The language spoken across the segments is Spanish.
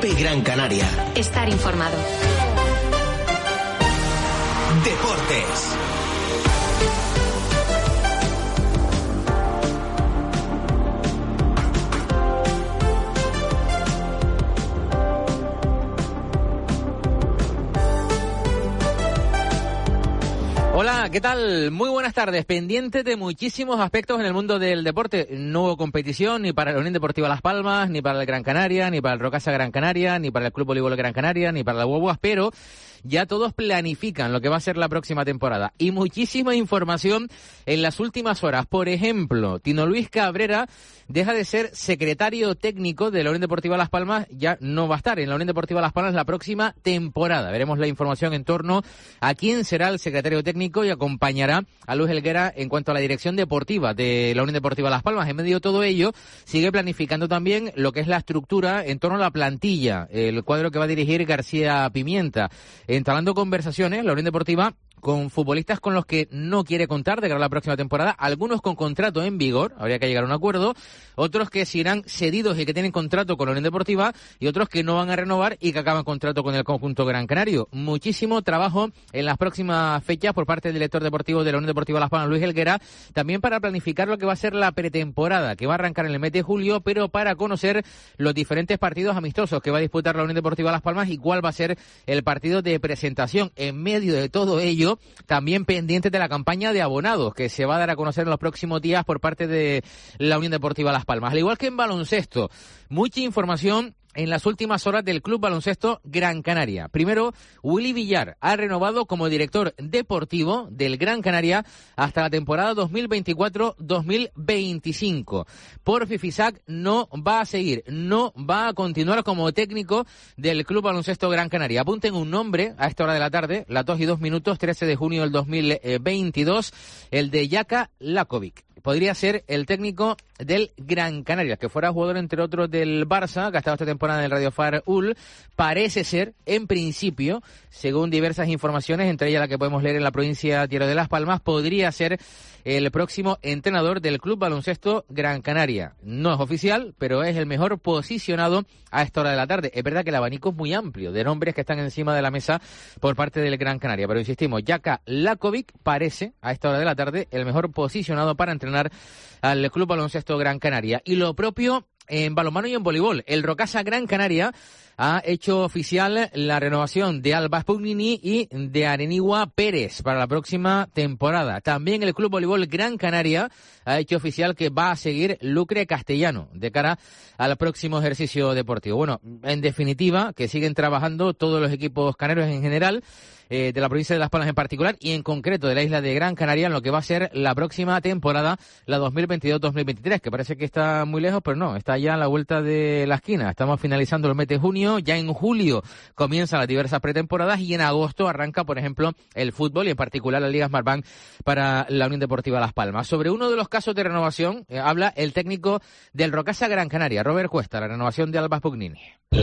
COPE Gran Canaria. Estar informado. Deportes. Hola, ¿qué tal? Muy buenas tardes. Pendientes de muchísimos aspectos en el mundo del deporte. No hubo competición ni para la Unión Deportiva Las Palmas, ni para el Gran Canaria, ni para el Rocasa Gran Canaria, ni para el Club Voleibol Gran Canaria, ni para la Guaguas, pero ya todos planifican lo que va a ser la próxima temporada. Y muchísima información en las últimas horas. Por ejemplo, Tino Luis Cabrera deja de ser secretario técnico de la Unión Deportiva Las Palmas, ya no va a estar en la Unión Deportiva Las Palmas la próxima temporada. Veremos la información en torno a quién será el secretario técnico y acompañará a Luis Helguera en cuanto a la dirección deportiva de la Unión Deportiva Las Palmas. En medio de todo ello, sigue planificando también lo que es la estructura en torno a la plantilla, el cuadro que va a dirigir García Pimienta, entablando conversaciones la Unión Deportiva con futbolistas con los que no quiere contar de cara a la próxima temporada, algunos con contrato en vigor, habría que llegar a un acuerdo, otros que serán cedidos y que tienen contrato con la Unión Deportiva y otros que no van a renovar y que acaban contrato con el conjunto gran canario. Muchísimo trabajo en las próximas fechas por parte del director deportivo de la Unión Deportiva Las Palmas, Luis Helguera, también para planificar lo que va a ser la pretemporada, que va a arrancar en el mes de julio, pero para conocer los diferentes partidos amistosos que va a disputar la Unión Deportiva Las Palmas y cuál va a ser el partido de presentación. En medio de todo ello, también pendientes de la campaña de abonados que se va a dar a conocer en los próximos días por parte de la Unión Deportiva Las Palmas. Al igual que en baloncesto, mucha información en las últimas horas del Club Baloncesto Gran Canaria. Primero, Willy Villar ha renovado como director deportivo del Gran Canaria hasta la temporada 2024-2025. Porfi Fisac no va a seguir, no va a continuar como técnico del Club Baloncesto Gran Canaria. Apunten un nombre a esta hora de la tarde, las 2:02, 13 de junio del 2022, el de Jaka Lakovic. Podría ser el técnico del Gran Canaria, que fuera jugador, entre otros, del Barça, que ha estado esta temporada en el Radio Far Ul. Parece ser, en principio, según diversas informaciones, entre ellas la que podemos leer en la provincia Tierra de Las Palmas, podría ser el próximo entrenador del Club Baloncesto Gran Canaria. No es oficial, pero es el mejor posicionado a esta hora de la tarde. Es verdad que el abanico es muy amplio de nombres que están encima de la mesa por parte del Gran Canaria, pero insistimos, Jaka Lakovic parece a esta hora de la tarde el mejor posicionado para entrenar al Club Baloncesto Gran Canaria. Y lo propio en balonmano y en voleibol. El Rocasa Gran Canaria ha hecho oficial la renovación de Alba Spugnini y de Arenigua Pérez para la próxima temporada. También el Club Voleibol Gran Canaria ha hecho oficial que va a seguir Lucre Castellano de cara al próximo ejercicio deportivo. Bueno, en definitiva, que siguen trabajando todos los equipos canarios en general, de la provincia de Las Palmas en particular y en concreto de la isla de Gran Canaria en lo que va a ser la próxima temporada, la 2022-2023, que parece que está muy lejos, pero no, está ya a la vuelta de la esquina. Estamos finalizando el mes de junio, ya en julio comienzan las diversas pretemporadas y en agosto arranca, por ejemplo, el fútbol y en particular la Liga Smartbank para la Unión Deportiva Las Palmas. Sobre uno de los casos de renovación habla el técnico del Rocasa Gran Canaria, Robert Cuesta, la renovación de Alba Spugnini.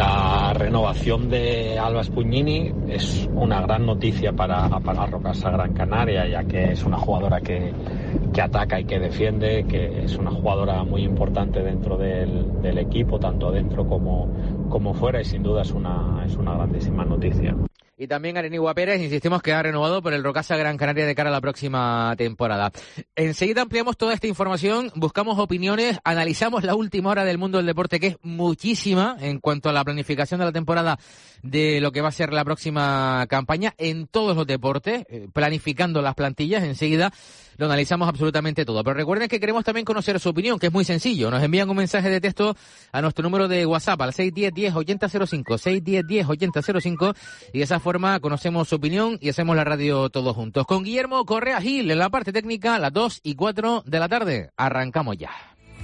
La renovación de Alba Spugnini es una gran noticia para Rocasa Gran Canaria, ya que es una jugadora que ataca y que defiende, que es una jugadora muy importante dentro del equipo, tanto dentro como fuera, y sin duda es una grandísima noticia. Y también Arenigua Pérez, insistimos que ha renovado por el Rocasa Gran Canaria de cara a la próxima temporada. Enseguida ampliamos toda esta información, buscamos opiniones, analizamos la última hora del mundo del deporte, que es muchísima en cuanto a la planificación de la temporada de lo que va a ser la próxima campaña en todos los deportes, planificando las plantillas. Enseguida lo analizamos absolutamente todo. Pero recuerden que queremos también conocer su opinión, que es muy sencillo. Nos envían un mensaje de texto a nuestro número de WhatsApp, al 610-10-8005, 610-10-8005, y de esa forma conocemos su opinión y hacemos la radio todos juntos. Con Guillermo Correa Gil en la parte técnica, las 2:04 de la tarde. Arrancamos ya.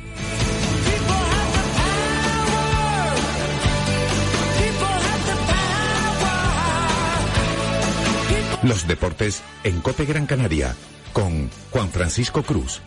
Los deportes en COPE Gran Canaria con Juan Francisco Cruz.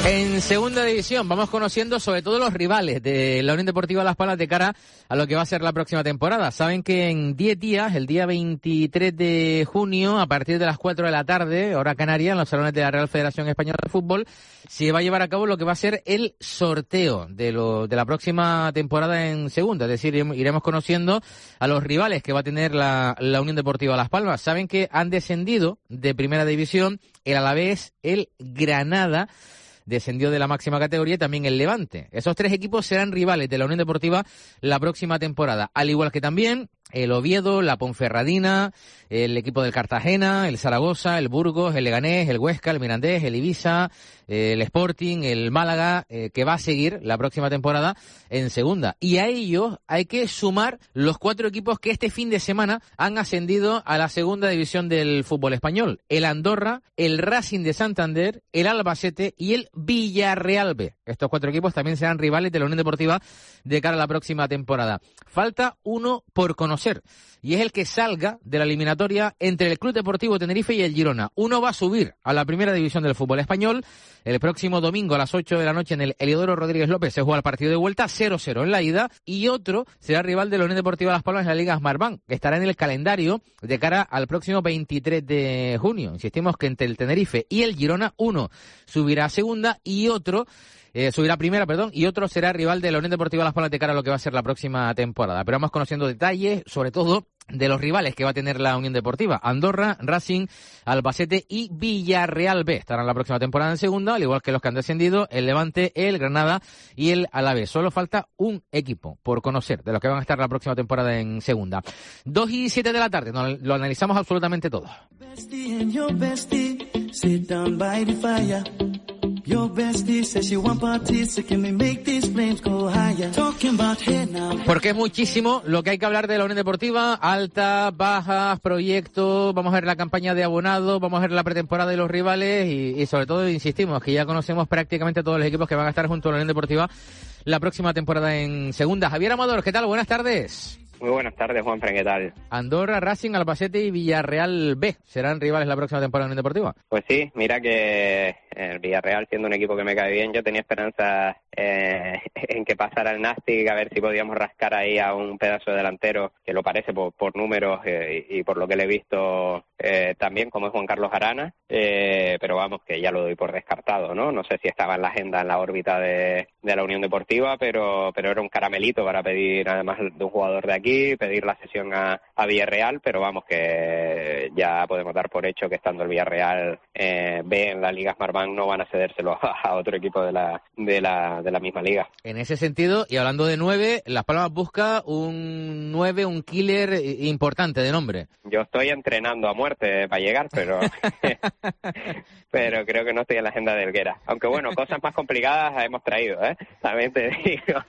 En segunda división vamos conociendo sobre todo los rivales de la Unión Deportiva Las Palmas de cara a lo que va a ser la próxima temporada. Saben que en 10 días, el día 23 de junio, a partir de las 4 de la tarde, hora canaria, en los salones de la Real Federación Española de Fútbol, se va a llevar a cabo lo que va a ser el sorteo de la próxima temporada en segunda. Es decir, iremos conociendo a los rivales que va a tener la Unión Deportiva Las Palmas. Saben que han descendido de primera división el Alavés, el Granada, descendió de la máxima categoría, y también el Levante. Esos tres equipos serán rivales de la Unión Deportiva la próxima temporada, al igual que también el Oviedo, la Ponferradina, el equipo del Cartagena, el Zaragoza, el Burgos, el Leganés, el Huesca, el Mirandés, el Ibiza, el Sporting, el Málaga, que va a seguir la próxima temporada en segunda. Y a ellos hay que sumar los 4 equipos que este fin de semana han ascendido a la segunda división del fútbol español: el Andorra, el Racing de Santander, el Albacete y el Villarreal B. Estos 4 equipos también serán rivales de la Unión Deportiva de cara a la próxima temporada. Falta uno por conocer, y es el que salga de la eliminatoria entre el Club Deportivo Tenerife y el Girona. Uno va a subir a la primera división del fútbol español. El próximo domingo a las 8 de la noche en el Heliodoro Rodríguez López se juega el partido de vuelta, 0-0 en la ida, y otro será rival de la Unión Deportiva Las Palmas en la Liga Smartbank, que estará en el calendario de cara al próximo 23 de junio. Insistimos que entre el Tenerife y el Girona, uno subirá a segunda y otro subirá a primera, y otro será rival de la Unión Deportiva Las Palmas de cara a lo que va a ser la próxima temporada. Pero vamos conociendo detalles, sobre todo de los rivales que va a tener la Unión Deportiva: Andorra, Racing, Albacete y Villarreal B. Estarán la próxima temporada en segunda, al igual que los que han descendido, el Levante, el Granada y el Alavés. Solo falta un equipo por conocer de los que van a estar la próxima temporada en segunda. 2:07 de la tarde, lo analizamos absolutamente todo. Porque es muchísimo lo que hay que hablar de la Unión Deportiva: altas, bajas, proyectos. Vamos a ver la campaña de abonados, vamos a ver la pretemporada de los rivales y sobre todo, insistimos, que ya conocemos prácticamente todos los equipos que van a estar junto a la Unión Deportiva la próxima temporada en segunda. Javier Amador, ¿qué tal? Buenas tardes. Muy buenas tardes, Juanfran, ¿qué tal? Andorra, Racing, Albacete y Villarreal B serán rivales la próxima temporada en Unión Deportiva. Pues sí, mira que el Villarreal, siendo un equipo que me cae bien, yo tenía esperanza en que pasara el Nastic, a ver si podíamos rascar ahí a un pedazo de delantero que lo parece por números y por lo que le he visto también, como es Juan Carlos Arana, pero vamos, que ya lo doy por descartado, ¿no? No sé si estaba en la agenda, en la órbita de la Unión Deportiva, pero era un caramelito para pedir, además de un jugador de aquí, pedir la cesión a Villarreal, pero vamos, que ya podemos dar por hecho que estando el Villarreal B en la Liga Smartbank no van a cedérselo a otro equipo de la misma liga. En ese sentido, y hablando de 9, Las Palmas busca un 9, un killer importante de nombre. Yo estoy entrenando a muerte para llegar, pero pero creo que no estoy en la agenda de Helguera. Aunque bueno, cosas más complicadas hemos traído, también te digo.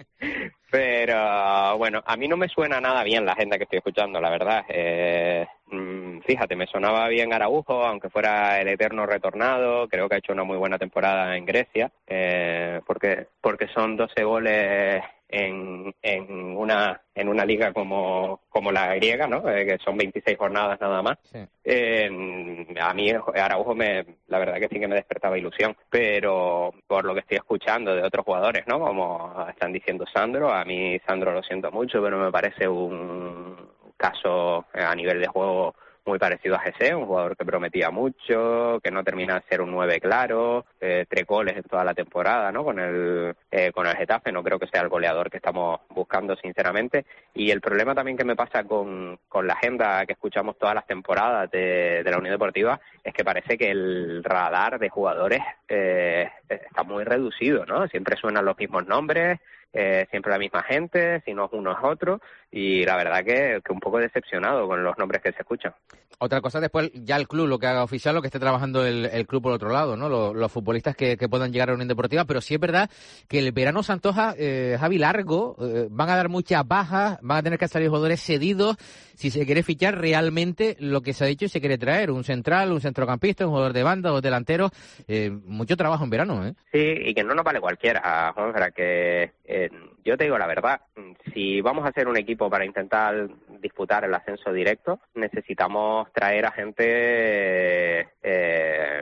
Pero bueno, a mí no me suena nada bien la agenda que estoy escuchando, la verdad. Fíjate, me sonaba bien Araujo, aunque fuera el eterno retornado. Creo que ha hecho una muy buena temporada en Grecia, porque son 12 goles en una liga como la griega, ¿no? Que son 26 jornadas nada más. Sí. A mí Araujo la verdad que sí que me despertaba ilusión, pero por lo que estoy escuchando de otros jugadores, ¿no? Como están diciendo Sandro, a mí Sandro lo siento mucho, pero me parece un caso a nivel de juego muy parecido a Jesse, un jugador que prometía mucho, que no termina de ser un 9 claro, 3 goles en toda la temporada, ¿no? Con el Getafe, no creo que sea el goleador que estamos buscando, sinceramente. Y el problema también que me pasa con la agenda que escuchamos todas las temporadas de la Unión Deportiva es que parece que el radar de jugadores está muy reducido, ¿no? Siempre suenan los mismos nombres, siempre la misma gente, si no es uno es otro, y la verdad que un poco decepcionado con los nombres que se escuchan. Otra cosa después, ya el club lo que haga oficial, lo que esté trabajando el club por otro lado, ¿no? Los futbolistas que puedan llegar a la Unión Deportiva, pero sí es verdad que el verano se antoja, Javi, largo, van a dar muchas bajas, van a tener que salir jugadores cedidos, si se quiere fichar realmente lo que se ha dicho y se quiere traer, un central, un centrocampista, un jugador de banda, dos delanteros, mucho trabajo en verano, ¿eh? Sí, y que no nos vale cualquiera, Juanfra, que yo te digo la verdad, si vamos a hacer un equipo para intentar disputar el ascenso directo, necesitamos traer a gente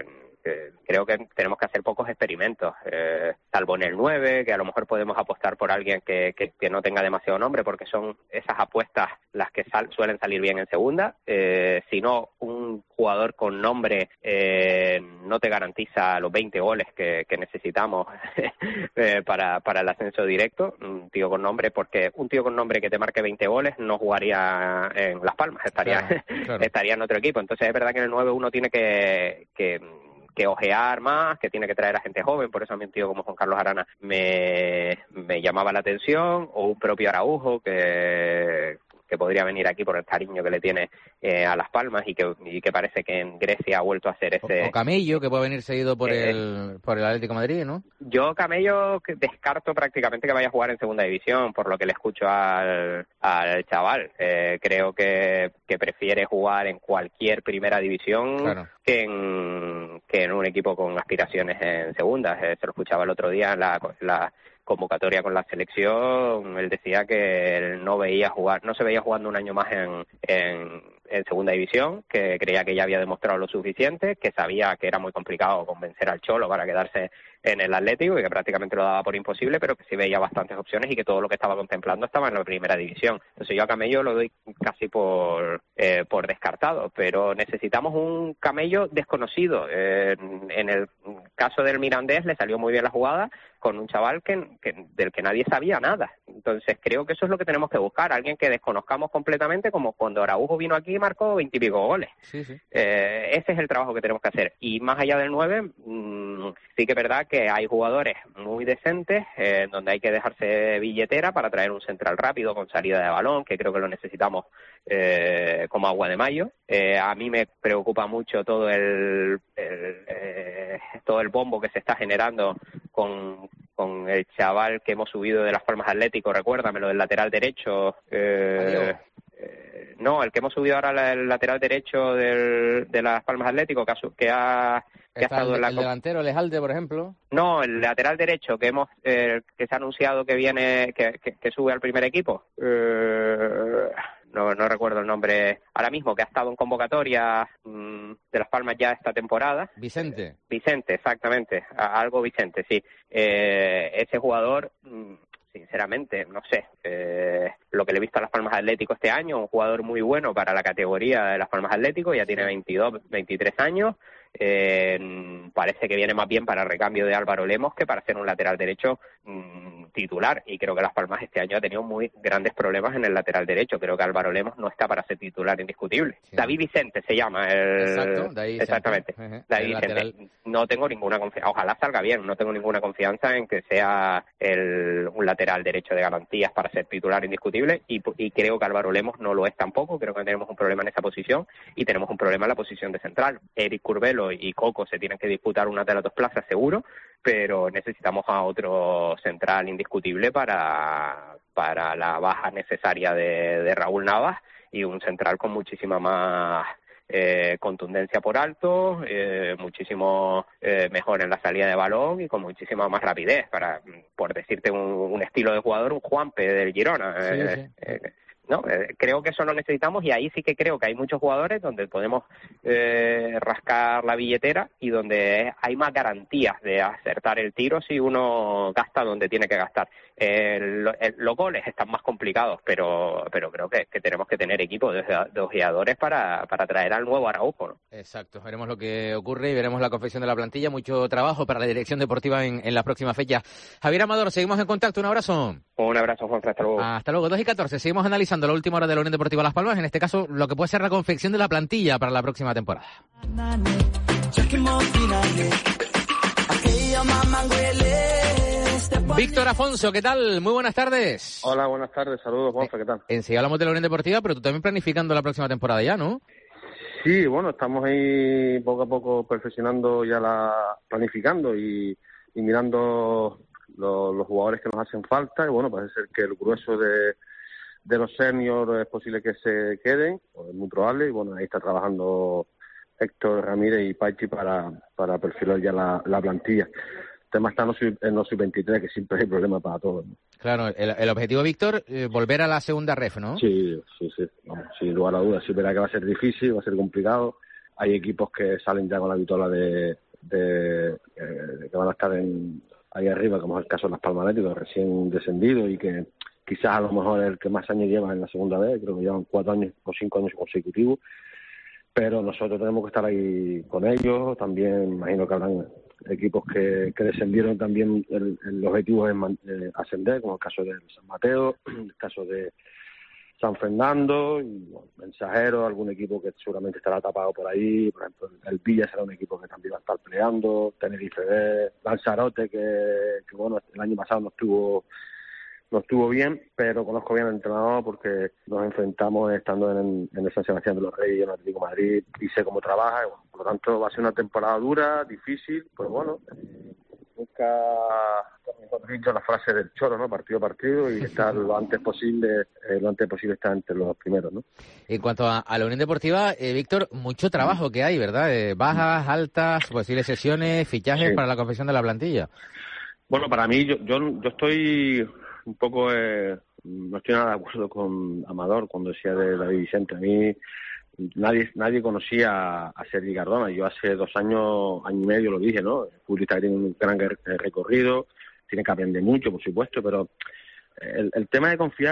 creo que tenemos que hacer pocos experimentos, salvo en el 9, que a lo mejor podemos apostar por alguien que no tenga demasiado nombre, porque son esas apuestas las que suelen salir bien en segunda. Si no, un jugador con nombre no te garantiza los 20 goles que necesitamos para el ascenso directo. Un tío con nombre, porque un tío con nombre que te marque 20 goles no jugaría en Las Palmas, estaría en otro equipo. Entonces es verdad que en el 9 uno tiene que ojear más, que tiene que traer a gente joven. Por eso a mí un tío como Juan Carlos Arana me llamaba la atención, o un propio Araujo que podría venir aquí por el cariño que le tiene a Las Palmas y que parece que en Grecia ha vuelto a hacer ese... O Camello, que puede venir seguido por el Atlético de Madrid, ¿no? Yo Camello descarto prácticamente que vaya a jugar en segunda división, por lo que le escucho al chaval. Creo que prefiere jugar en cualquier primera división que en un equipo con aspiraciones en segunda. Se lo escuchaba el otro día en la convocatoria con la selección. Él decía que él no se veía jugando un año más en segunda división, que creía que ya había demostrado lo suficiente, que sabía que era muy complicado convencer al Cholo para quedarse en el Atlético y que prácticamente lo daba por imposible, pero que sí veía bastantes opciones y que todo lo que estaba contemplando estaba en la primera división. Entonces yo a Camello lo doy casi por descartado, pero necesitamos un Camello desconocido. En el caso del Mirandés le salió muy bien la jugada con un chaval del que nadie sabía nada. Entonces creo que eso es lo que tenemos que buscar, alguien que desconozcamos completamente, como cuando Araujo vino aquí y marcó 20 y pico goles. Sí. Ese es el trabajo que tenemos que hacer. Y más allá del 9, sí que es verdad que hay jugadores muy decentes, donde hay que dejarse billetera para traer un central rápido con salida de balón, que creo que lo necesitamos como agua de mayo. A mí me preocupa mucho todo el bombo que se está generando con el chaval que hemos subido de Las Palmas Atlético, recuérdame, lo del lateral derecho. No, el que hemos subido ahora, el lateral derecho de Las Palmas Atlético, que ha estado en la... ¿El delantero, Lejalde, por ejemplo? No, el lateral derecho que se ha anunciado que viene, que sube al primer equipo. No recuerdo el nombre ahora mismo, que ha estado en convocatoria de Las Palmas ya esta temporada. Vicente, exactamente. Algo Vicente, sí. Ese jugador... sinceramente, no sé, lo que le he visto a Las Palmas Atlético este año, un jugador muy bueno para la categoría de Las Palmas Atlético, ya tiene 22, 23 años, parece que viene más bien para recambio de Álvaro Lemos que para ser un lateral derecho titular, y creo que Las Palmas este año ha tenido muy grandes problemas en el lateral derecho. Creo que Álvaro Lemos no está para ser titular indiscutible. Sí. David Vicente se llama. Exactamente. David Vicente. Lateral. No tengo ninguna confianza, ojalá salga bien, no tengo ninguna confianza en que sea un lateral derecho de garantías para ser titular indiscutible, y creo que Álvaro Lemos no lo es tampoco. Creo que tenemos un problema en esa posición y tenemos un problema en la posición de central. Eric Curbelo y Coco se tienen que disputar una de las dos plazas seguro, pero necesitamos a otro central indiscutible para la baja necesaria de Raúl Navas, y un central con muchísima más contundencia por alto, muchísimo mejor en la salida de balón y con muchísima más rapidez, por decirte un estilo de jugador, un Juanpe del Girona. ¿No? Creo que eso lo necesitamos, y ahí sí que creo que hay muchos jugadores donde podemos rascar la billetera y donde hay más garantías de acertar el tiro si uno gasta donde tiene que gastar. Los goles están más complicados, pero creo que tenemos que tener equipo de ojeadores para traer al nuevo Araujo, ¿no? Exacto, veremos lo que ocurre y veremos la confección de la plantilla. Mucho trabajo para la dirección deportiva en las próximas fechas. Javier Amador, seguimos en contacto. Un abrazo. Un abrazo, Juan. Hasta luego. Hasta luego. 2:14. Seguimos analizando la última hora de la Unión Deportiva Las Palmas, en este caso lo que puede ser la confección de la plantilla para la próxima temporada. Víctor Afonso, ¿qué tal? Muy buenas tardes. Hola, buenas tardes, saludos, Juanfe, ¿qué tal? Enseguida hablamos de la Unión Deportiva, pero tú también planificando la próxima temporada ya, ¿no? Sí, bueno, estamos ahí poco a poco perfeccionando ya planificando y mirando los jugadores que nos hacen falta, y bueno, parece ser que el grueso de los seniors es posible que se queden, o es muy probable, y bueno, ahí está trabajando Héctor Ramírez y Pachi para perfilar ya la plantilla. El tema está en los sub-23, que siempre hay problema para todos, ¿no? Claro, el objetivo, Víctor, volver a la segunda ref, ¿no? Sí, vamos, sin lugar a dudas. Sí, verá que va a ser difícil, va a ser complicado. Hay equipos que salen ya con la vitola de que van a estar ahí arriba, como es el caso de Las Palmas Atlético, recién descendido y que quizás a lo mejor es el que más años lleva en la segunda vez, creo que llevan 4 años o 5 años consecutivos, pero nosotros tenemos que estar ahí con ellos. También imagino que habrán equipos que descendieron también, el objetivo es ascender, como el caso de San Mateo, el caso de San Fernando, y bueno, Mensajero, algún equipo que seguramente estará tapado por ahí. Por ejemplo, el Villa será un equipo que también va a estar peleando, Tenerife B, Lanzarote, que bueno, el año pasado no estuvo bien, pero conozco bien al entrenador porque nos enfrentamos estando en el San Sebastián de los Reyes y en el Atlético de Madrid, y sé cómo trabaja. Bueno, por lo tanto, va a ser una temporada dura, difícil, pero bueno, nunca, mejor dicho, la frase del choro, ¿no? Partido a partido, y estar lo antes posible estar entre los primeros, ¿no? En cuanto a la Unión Deportiva, Víctor, mucho trabajo que hay, ¿verdad? Bajas, altas, posibles sesiones, fichajes para la confección de la plantilla. Bueno, para mí, yo estoy un poco, no estoy nada de acuerdo con Amador cuando decía de David Vicente. A mí nadie conocía a Sergi Cardona. Yo hace 2 años, año y medio lo dije, ¿no? El futbolista que tiene un gran recorrido, tiene que aprender mucho, por supuesto, pero el tema de confiar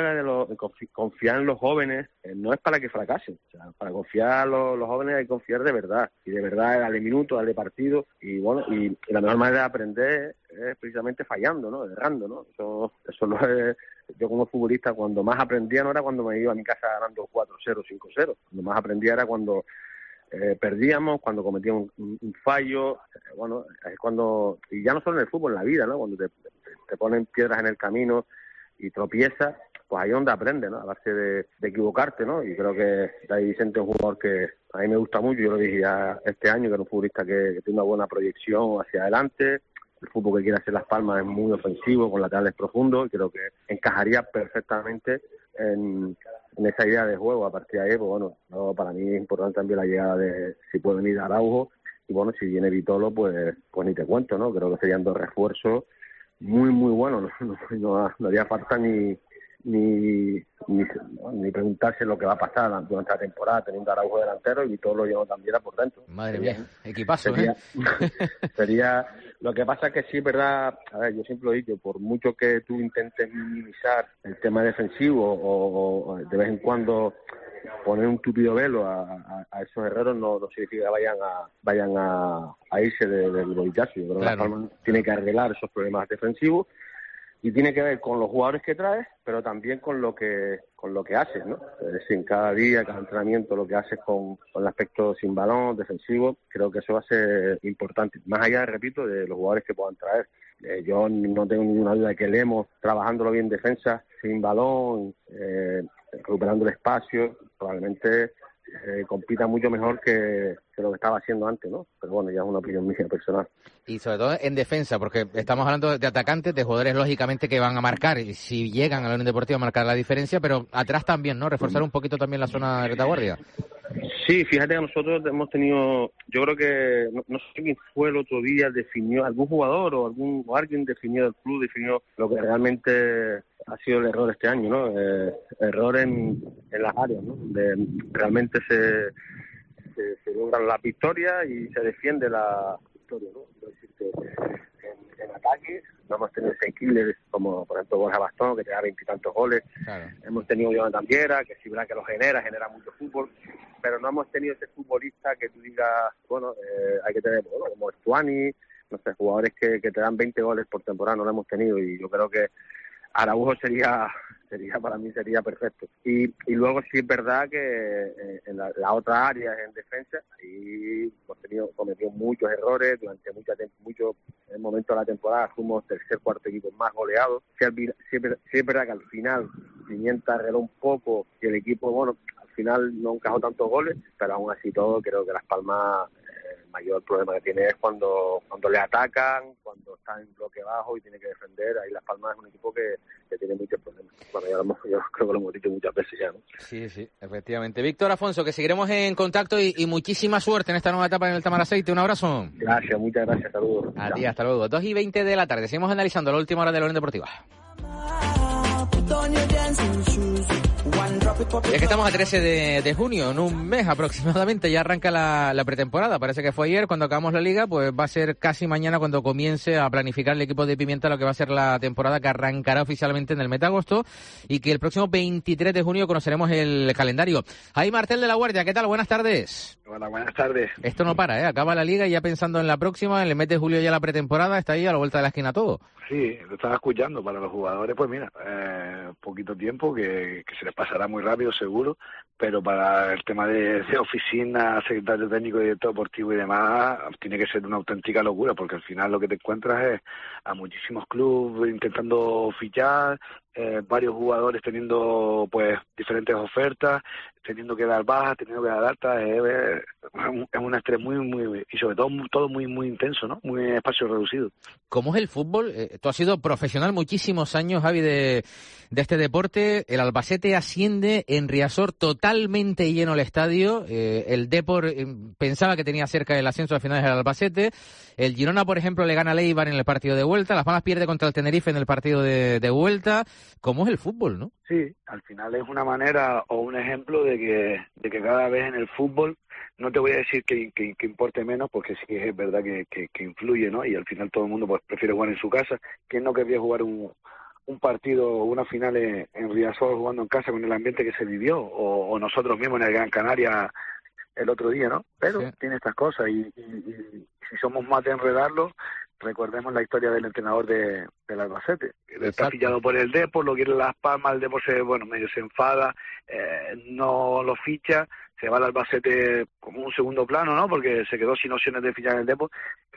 en los jóvenes no es para que fracasen. O sea, para confiar a los jóvenes hay que confiar de verdad, y de verdad darle minutos, darle partidos, y bueno, y la mejor manera de aprender es precisamente fallando, ¿no? Errando, ¿no? Eso no es. Yo como futbolista, cuando más aprendía no era cuando me iba a mi casa ganando 4-0, 5-0. Cuando más aprendía era cuando perdíamos, cuando cometíamos un fallo. Bueno, es cuando, y ya no solo en el fútbol, en la vida, ¿no? Cuando te ponen piedras en el camino y tropiezas, pues ahí es donde aprendes, ¿no? A base de equivocarte, ¿no? Y creo que David Vicente es un jugador que a mí me gusta mucho. Yo lo dije ya este año, que era un futbolista que tiene una buena proyección hacia adelante. El fútbol que quiere hacer Las Palmas es muy ofensivo, con laterales profundos, y creo que encajaría perfectamente en esa idea de juego. A partir de ahí, pues bueno, para mí es importante también la llegada de, si puede venir Araujo, y bueno, si viene Vitolo, pues ni te cuento, ¿no? Creo que serían 2 refuerzos muy, muy buenos. No haría falta ni preguntarse lo que va a pasar durante la temporada, teniendo Araujo delantero y todo lo llevo también por dentro. Madre mía, equipazo, sería lo que pasa es que sí, es verdad. A ver, yo siempre lo he dicho, por mucho que tú intentes minimizar el tema defensivo o de vez en cuando poner un tupido velo a esos errores, no significa que vayan a irse del bolitazo. Yo creo que Las Palmas tiene que arreglar esos problemas defensivos, y tiene que ver con los jugadores que traes, pero también con lo que haces, ¿no? Es decir, en cada día, cada entrenamiento, lo que haces con el aspecto sin balón, defensivo, creo que eso va a ser importante. Más allá, repito, de los jugadores que puedan traer. Yo no tengo ninguna duda de que Lemos, trabajándolo bien en defensa, sin balón, recuperando el espacio, probablemente compita mucho mejor que lo que estaba haciendo antes, ¿no? Pero bueno, ya es una opinión mía personal. Y sobre todo en defensa, porque estamos hablando de atacantes, de jugadores lógicamente que van a marcar, y si llegan a la Unión Deportiva a marcar la diferencia, pero atrás también, ¿no? Reforzar un poquito también la zona de retaguardia. Sí, fíjate que nosotros hemos tenido, yo creo que, no sé quién fue el otro día, definió, algún jugador o alguien definió del club, definió lo que realmente ha sido el error este año, ¿no? Error en las áreas, ¿no? Realmente se logran las victorias y se defiende la victoria, ¿no? Quiero decir que en ataque no hemos tenido ese killer como por ejemplo Borja Bastón, que te da 20 y tantos goles. Claro. Hemos tenido Jonathan Viera, que si verdad que lo genera mucho fútbol, pero no hemos tenido ese futbolista que tú digas, bueno, hay que tener, bueno, como Estuani, no sé, jugadores que te dan 20 goles por temporada, no lo hemos tenido, y yo creo que Araujo sería para mí sería perfecto. Y luego sí es verdad que en la otra área, en defensa, ahí hemos cometido muchos errores durante mucho momento de la temporada. Fuimos tercer, cuarto equipo más goleados. Sí es verdad que al final Pimienta arregló un poco y el equipo, bueno, al final no encajó tantos goles, pero aún así todo creo que Las Palmas, el mayor problema que tiene es cuando le atacan, cuando está en bloque bajo y tiene que defender. Ahí Las Palmas es un equipo que tiene muchos problemas. Bueno, yo creo que lo hemos dicho muchas veces ya, ¿no? Sí, efectivamente. Víctor Afonso, que seguiremos en contacto y muchísima suerte en esta nueva etapa en el Tamaraceite. Un abrazo. Gracias, muchas gracias. Saludos. A ti, hasta luego. 2:20 de la tarde. Seguimos analizando la última hora de la Unión Deportiva. Es que estamos a 13 de junio, en un mes aproximadamente, ya arranca la pretemporada. Parece que fue ayer cuando acabamos la liga, pues va a ser casi mañana cuando comience a planificar el equipo de Pimienta lo que va a ser la temporada, que arrancará oficialmente en el mes de agosto y que el próximo 23 de junio conoceremos el calendario. Ahí Martel de la Guardia, ¿qué tal? Buenas tardes. Hola, buenas tardes. Esto no para, ¿eh? Acaba la liga y ya pensando en la próxima, en el mes de julio ya la pretemporada, está ahí a la vuelta de la esquina todo. Sí, lo estaba escuchando. Para los jugadores, pues mira, poquito tiempo que se les pasará muy rápido seguro, pero para el tema de oficina, secretario técnico, director deportivo y demás, tiene que ser una auténtica locura, porque al final lo que te encuentras es a muchísimos clubes intentando fichar, varios jugadores teniendo pues diferentes ofertas, teniendo que dar bajas, teniendo que dar altas, es un estrés muy y sobre todo muy intenso, ¿no? Muy espacio reducido. ¿Cómo es el fútbol? Tú has sido profesional muchísimos años, Javi, de este deporte. El Albacete asciende en Riazor, totalmente lleno el estadio. El Depor pensaba que tenía cerca el ascenso a finales del Albacete. El Girona, por ejemplo, le gana al Eibar en el partido de vuelta. Las Palmas pierde contra el Tenerife en el partido de vuelta. ¿Cómo es el fútbol, no? Sí, al final es una manera o un ejemplo de que cada vez en el fútbol, no te voy a decir que importe menos, porque sí que es verdad que influye, ¿no? Y al final todo el mundo pues prefiere jugar en su casa. ¿Quién no querría jugar un partido, una final en Riazor jugando en casa con el ambiente que se vivió? O nosotros mismos en el Gran Canaria el otro día, ¿no? Pero sí, tiene estas cosas y si somos más de enredarlo, recordemos la historia del entrenador del Albacete. Está pillado por el Depor, lo quiere Las Palmas, el Depor medio se enfada, no lo ficha, se va al Albacete como un segundo plano, ¿no? Porque se quedó sin opciones de fichar en el Depor.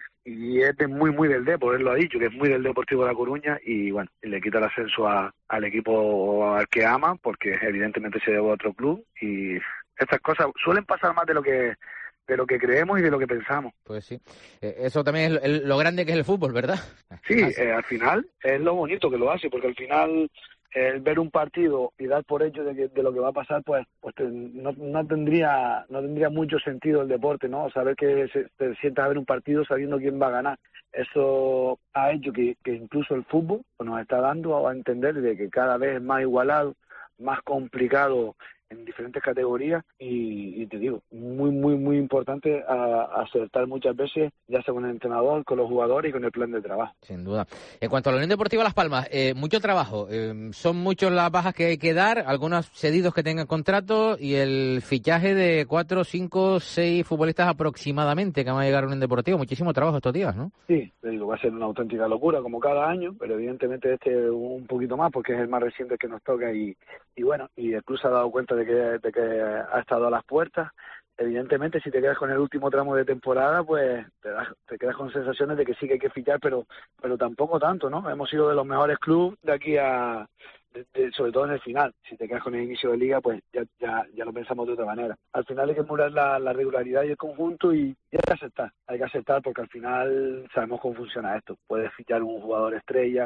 Y es muy del Depor, él lo ha dicho, que es muy del Deportivo de La Coruña, y bueno, le quita el ascenso al equipo al que ama, porque evidentemente se debe a otro club, y estas cosas suelen pasar más de lo que creemos y de lo que pensamos. Pues sí, eso también es lo grande que es el fútbol, ¿verdad? Sí, al final es lo bonito que lo hace, porque al final el ver un partido y dar por hecho de lo que va a pasar, pues no tendría mucho sentido el deporte, ¿no? Saber que te sientas a ver un partido sabiendo quién va a ganar. Eso ha hecho que incluso el fútbol nos está dando a entender de que cada vez es más igualado, más complicado en diferentes categorías y te digo, muy importante acertar muchas veces, ya sea con el entrenador, con los jugadores y con el plan de trabajo. Sin duda. En cuanto a la Unión Deportiva Las Palmas, mucho trabajo. Son muchas las bajas que hay que dar, algunos cedidos que tengan contrato y el fichaje de 4, 5, 6 futbolistas aproximadamente que van a llegar a la Unión Deportiva. Muchísimo trabajo estos días, ¿no? Sí, te digo, va a ser una auténtica locura como cada año, pero evidentemente un poquito más porque es el más reciente que nos toca y bueno, y el club se ha dado cuenta de que ha estado a las puertas. Evidentemente, si te quedas con el último tramo de temporada, pues te quedas con sensaciones de que sí que hay que fichar, pero tampoco tanto, ¿no? Hemos sido de los mejores clubes de aquí sobre todo en el final. Si te quedas con el inicio de liga, pues ya lo pensamos de otra manera. Al final hay que murar la regularidad y el conjunto y hay que aceptar porque al final sabemos cómo funciona esto. Puedes fichar un jugador estrella,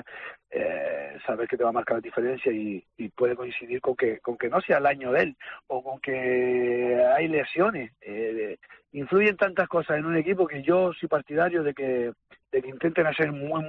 saber que te va a marcar la diferencia y puede coincidir con que no sea el año de él o con que hay lesiones. Influyen tantas cosas en un equipo que yo soy partidario de que intenten hacer muy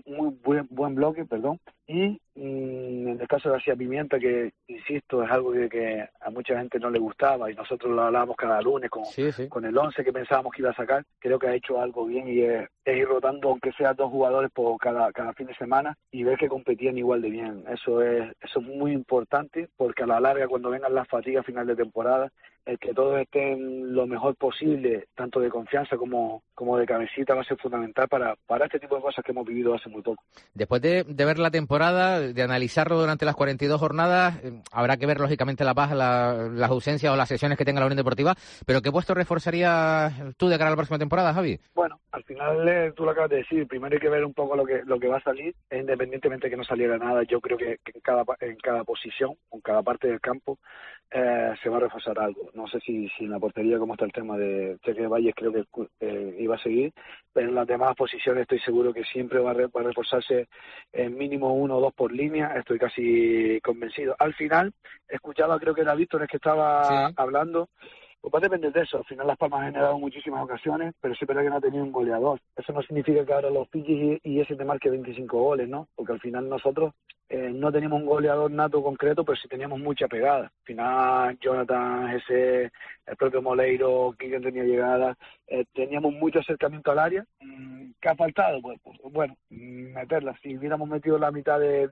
buen bloque, y en el caso de García Pimienta, que insisto es algo que a mucha gente no le gustaba y nosotros lo hablábamos cada lunes con el 11 que pensábamos que iba a sacar, creo que ha hecho algo bien y es ir rotando aunque sea 2 jugadores por cada fin de semana y ver que competían igual de bien. Eso es muy importante porque a la larga cuando vengan las fatigas a final de temporada, el que todos estén lo mejor posible, tanto de confianza como de cabecita, va a ser fundamental para este tipo de cosas que hemos vivido hace muy poco. Después de ver la temporada, de analizarlo durante las 42 jornadas, habrá que ver lógicamente las bajas, las ausencias o las sesiones que tenga la Unión Deportiva, pero ¿qué puesto reforzarías tú de cara a la próxima temporada, Javi? Bueno, al final tú lo acabas de decir, primero hay que ver un poco lo que va a salir, independientemente de que no saliera nada, yo creo que en cada posición, en cada parte del campo, se va a reforzar algo. No sé si en la portería cómo está el tema de Cheque Valles, creo que iba a seguir, pero en las demás posiciones estoy seguro que siempre va a reforzarse mínimo 1 o 2 por línea, estoy casi convencido. Al final, escuchaba, creo que era Víctor el que estaba hablando, Pues va a depender de eso. Al final Las Palmas ha generado muchísimas ocasiones, pero sí es verdad que no ha tenido un goleador. Eso no significa que ahora los fiches y ese te marque 25 goles, ¿no? Porque al final nosotros no teníamos un goleador nato concreto, pero sí teníamos mucha pegada. Al final Jonathan, ese, el propio Moleiro, Quique tenía llegada, teníamos mucho acercamiento al área. ¿Qué ha faltado? Pues bueno, meterla. Si hubiéramos metido la mitad de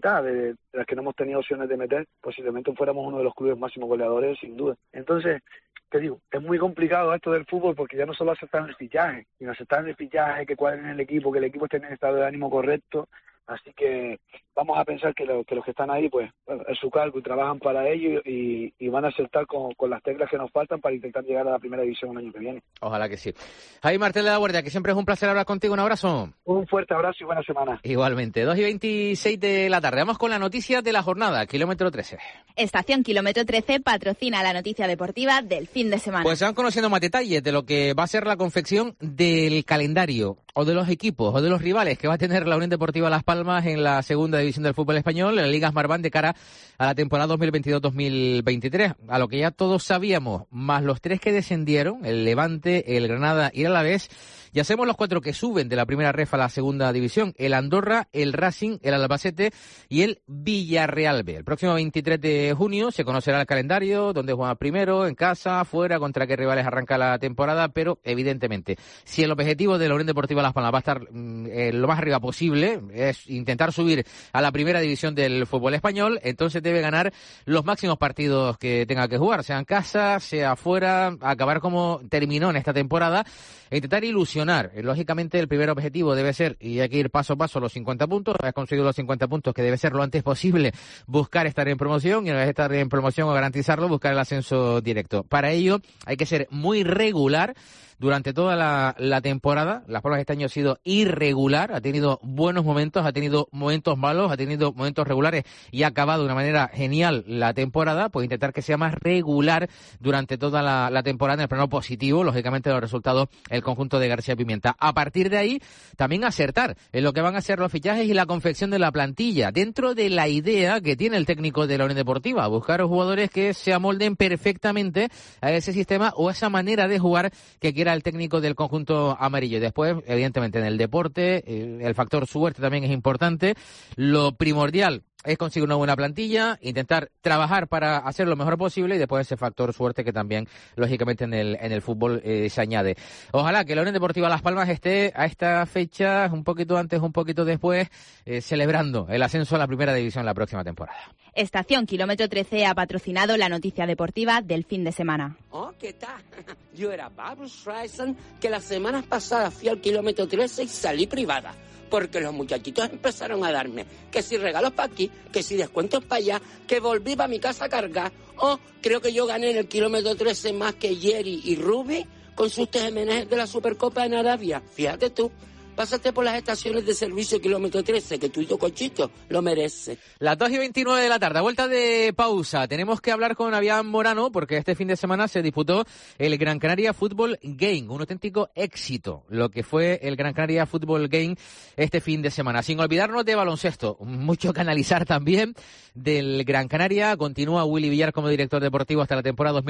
las que no hemos tenido opciones de meter, posiblemente fuéramos uno de los clubes máximos goleadores, sin duda. Entonces, te digo, es muy complicado esto del fútbol porque ya no solo aceptar el fichaje, sino aceptar el fichaje, que cuadren el equipo, que el equipo esté en el estado de ánimo correcto. Así que vamos a pensar que los que están ahí, pues, bueno, es su cargo y trabajan para ello y van a acertar con las teclas que nos faltan para intentar llegar a la primera división el año que viene. Ojalá que sí. Javi Martel de la Guardia, que siempre es un placer hablar contigo. Un abrazo. Un fuerte abrazo y buena semana. Igualmente. 2:26 de la tarde. Vamos con la noticia de la jornada, kilómetro 13. Estación Kilómetro 13 patrocina la noticia deportiva del fin de semana. Pues se van conociendo más detalles de lo que va a ser la confección del calendario o de los equipos o de los rivales que va a tener la Unión Deportiva Las Palmas en la segunda división del fútbol español, en la Liga Smartbank, de cara a la temporada 2022-2023. A lo que ya todos sabíamos, más los 3 que descendieron, el Levante, el Granada y el Alavés. Ya sabemos los 4 que suben de la primera ref a la segunda división: el Andorra, el Racing, el Albacete y el Villarreal B. El próximo 23 de junio se conocerá el calendario, dónde juega primero, en casa, fuera, contra qué rivales arranca la temporada, pero evidentemente, si el objetivo de la Unión Deportiva Las Palmas va a estar lo más arriba posible, es intentar subir a la primera división del fútbol español, entonces debe ganar los máximos partidos que tenga que jugar, sea en casa, sea fuera, acabar como terminó en esta temporada e intentar ilusionar. Lógicamente el primer objetivo debe ser, y hay que ir paso a paso, los 50 puntos. Has conseguido los 50 puntos, que debe ser lo antes posible buscar estar en promoción, y una vez estar en promoción o garantizarlo, buscar el ascenso directo. Para ello hay que ser muy regular durante toda la temporada. Las Palmas este año ha sido irregular, ha tenido buenos momentos, ha tenido momentos malos, ha tenido momentos regulares y ha acabado de una manera genial la temporada. Pues intentar que sea más regular durante toda la temporada en el plano positivo, lógicamente los resultados, el conjunto de García Pimienta. A partir de ahí, también acertar en lo que van a ser los fichajes y la confección de la plantilla, dentro de la idea que tiene el técnico de la Unión Deportiva, buscar jugadores que se amolden perfectamente a ese sistema o a esa manera de jugar que quiera el técnico del conjunto amarillo. Después, evidentemente, en el deporte, el factor suerte también es importante. Lo primordial es conseguir una buena plantilla, intentar trabajar para hacer lo mejor posible, y después ese factor suerte que también, lógicamente, en el fútbol se añade. Ojalá que la Unión Deportiva Las Palmas esté a esta fecha, un poquito antes, un poquito después, celebrando el ascenso a la primera división la próxima temporada. Estación Kilómetro 13 ha patrocinado la noticia deportiva del fin de semana. Oh, ¿qué tal? Yo era Barbra Streisand, que las semanas pasadas fui al Kilómetro 13 y salí privada, porque los muchachitos empezaron a darme que si regalos para aquí, que si descuentos para allá, que volví para mi casa a cargar. Oh, creo que yo gané en el Kilómetro 13 más que Jerry y Ruby con sus TMNs de la Supercopa en Arabia. Fíjate tú. Pásate por las estaciones de servicio Kilómetro 13, que tú y tu cochito lo mereces. Las 2:29 de la tarde, a vuelta de pausa. Tenemos que hablar con Avian Morano, porque este fin de semana se disputó el Gran Canaria Football Game. Un auténtico éxito lo que fue el Gran Canaria Football Game este fin de semana. Sin olvidarnos de baloncesto, mucho que analizar también del Gran Canaria. Continúa Willy Villar como director deportivo hasta la temporada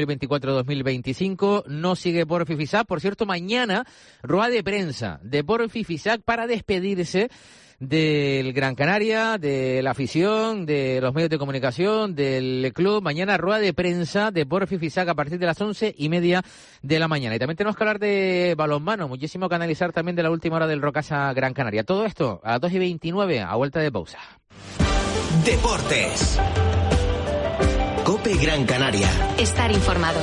2024-2025. No sigue Porfi Fisac. Por cierto, mañana, rueda de prensa de Porfi Fisac para despedirse del Gran Canaria, de la afición, de los medios de comunicación, del club. Mañana rueda de prensa de Porfi Fisac a partir de las 11:30 de la mañana. Y también tenemos que hablar de balonmano, muchísimo que analizar también de la última hora del Rocasa Gran Canaria. Todo esto a las 2:29, a vuelta de pausa. Deportes. COPE Gran Canaria. Estar informado.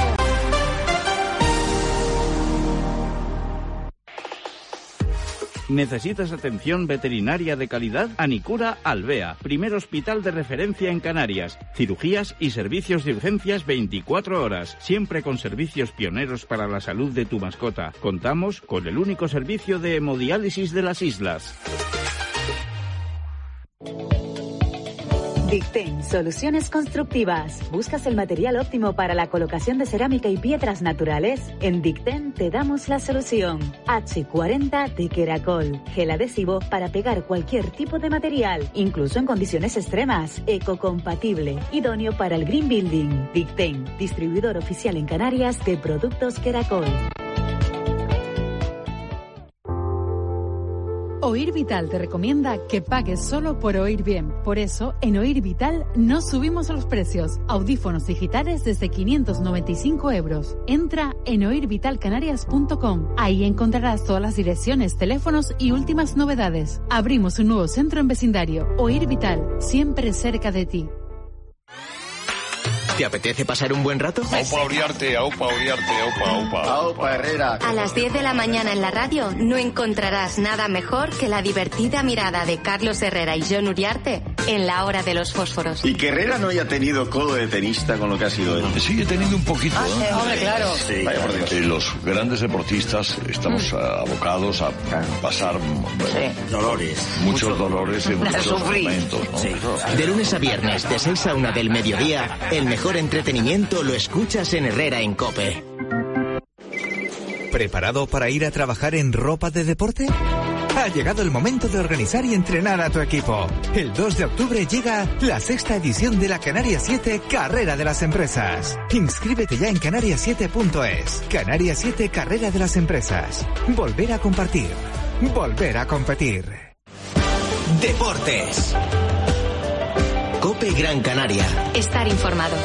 ¿Necesitas atención veterinaria de calidad? Anicura Alvea, primer hospital de referencia en Canarias. Cirugías y servicios de urgencias 24 horas, siempre con servicios pioneros para la salud de tu mascota. Contamos con el único servicio de hemodiálisis de las islas. Dicten, soluciones constructivas. ¿Buscas el material óptimo para la colocación de cerámica y piedras naturales? En Dicten te damos la solución. H40 de Queracol, gel adhesivo para pegar cualquier tipo de material, incluso en condiciones extremas, ecocompatible, idóneo para el green building. Dicten, distribuidor oficial en Canarias de productos Queracol. Oír Vital te recomienda que pagues solo por oír bien. Por eso, en Oír Vital no subimos los precios. Audífonos digitales desde 595 €. Entra en oirvitalcanarias.com. Ahí encontrarás todas las direcciones, teléfonos y últimas novedades. Abrimos un nuevo centro en vecindario. Oír Vital, siempre cerca de ti. ¿Te apetece pasar un buen rato? Aupa Uriarte, Aupa Uriarte, Aupa, Aupa. Aupa Herrera. A las 10 de la mañana en la radio no encontrarás nada mejor que la divertida mirada de Carlos Herrera y Jon Uriarte en la hora de los fósforos. Y que Herrera no haya tenido codo de tenista con lo que ha sido él. Sigue teniendo un poquito, ¿no? Hombre, claro. Sí, vaya por Dios. Los grandes deportistas estamos abocados a pasar dolores. Muchos dolores en muchos momentos, ¿no? Sí. De lunes a viernes, de 6 a 1 del mediodía, el mejor entretenimiento lo escuchas en Herrera en COPE. ¿Preparado para ir a trabajar en ropa de deporte? Ha llegado el momento de organizar y entrenar a tu equipo. El 2 de octubre llega la 6ª edición de la Canarias 7 Carrera de las Empresas. Inscríbete ya en canarias7.es. Canarias 7 Carrera de las Empresas. Volver a compartir. Volver a competir. Deportes. COPE Gran Canaria. Estar informado.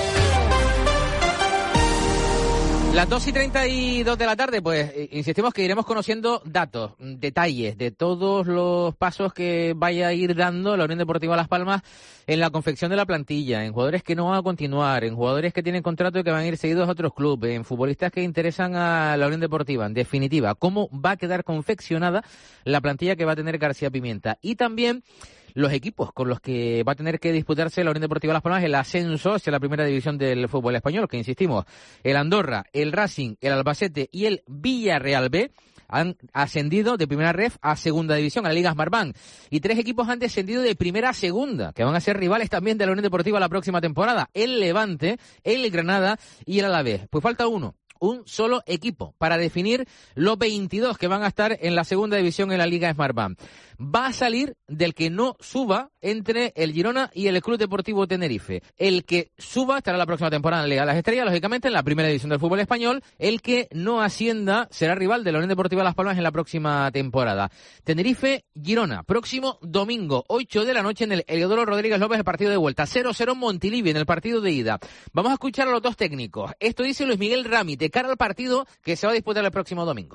Las 2:32 de la tarde, pues insistimos que iremos conociendo datos, detalles de todos los pasos que vaya a ir dando la Unión Deportiva Las Palmas en la confección de la plantilla, en jugadores que no van a continuar, en jugadores que tienen contrato y que van a ir seguidos a otros clubes, en futbolistas que interesan a la Unión Deportiva. En definitiva, cómo va a quedar confeccionada la plantilla que va a tener García Pimienta. Y también los equipos con los que va a tener que disputarse la Unión Deportiva Las Palmas el ascenso hacia la primera división del fútbol español, que insistimos, el Andorra, el Racing, el Albacete y el Villarreal B han ascendido de primera ref a segunda división, a la Liga Smartbank. Y 3 equipos han descendido de primera a segunda, que van a ser rivales también de la Unión Deportiva la próxima temporada. El Levante, el Granada y el Alavés. Pues falta uno. Un solo equipo para definir los 22 que van a estar en la segunda división en la Liga Smartbank. Va a salir del que no suba entre el Girona y el Club Deportivo Tenerife. El que suba estará la próxima temporada en la Liga de las Estrellas, lógicamente en la primera división del fútbol español. El que no ascienda será rival de la Unión Deportiva Las Palmas en la próxima temporada. Tenerife-Girona, próximo domingo, 8 de la noche en el Heliodoro Rodríguez López, el partido de vuelta. 0-0 Montilivi en el partido de ida. Vamos a escuchar a los dos técnicos. Esto dice Luis Miguel Rami de cara al partido que se va a disputar el próximo domingo.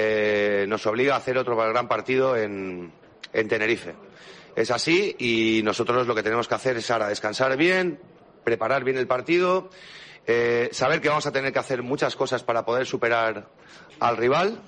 Nos obliga a hacer otro gran partido en Tenerife. Es así y nosotros lo que tenemos que hacer es ahora descansar bien, preparar bien el partido, saber que vamos a tener que hacer muchas cosas para poder superar al rival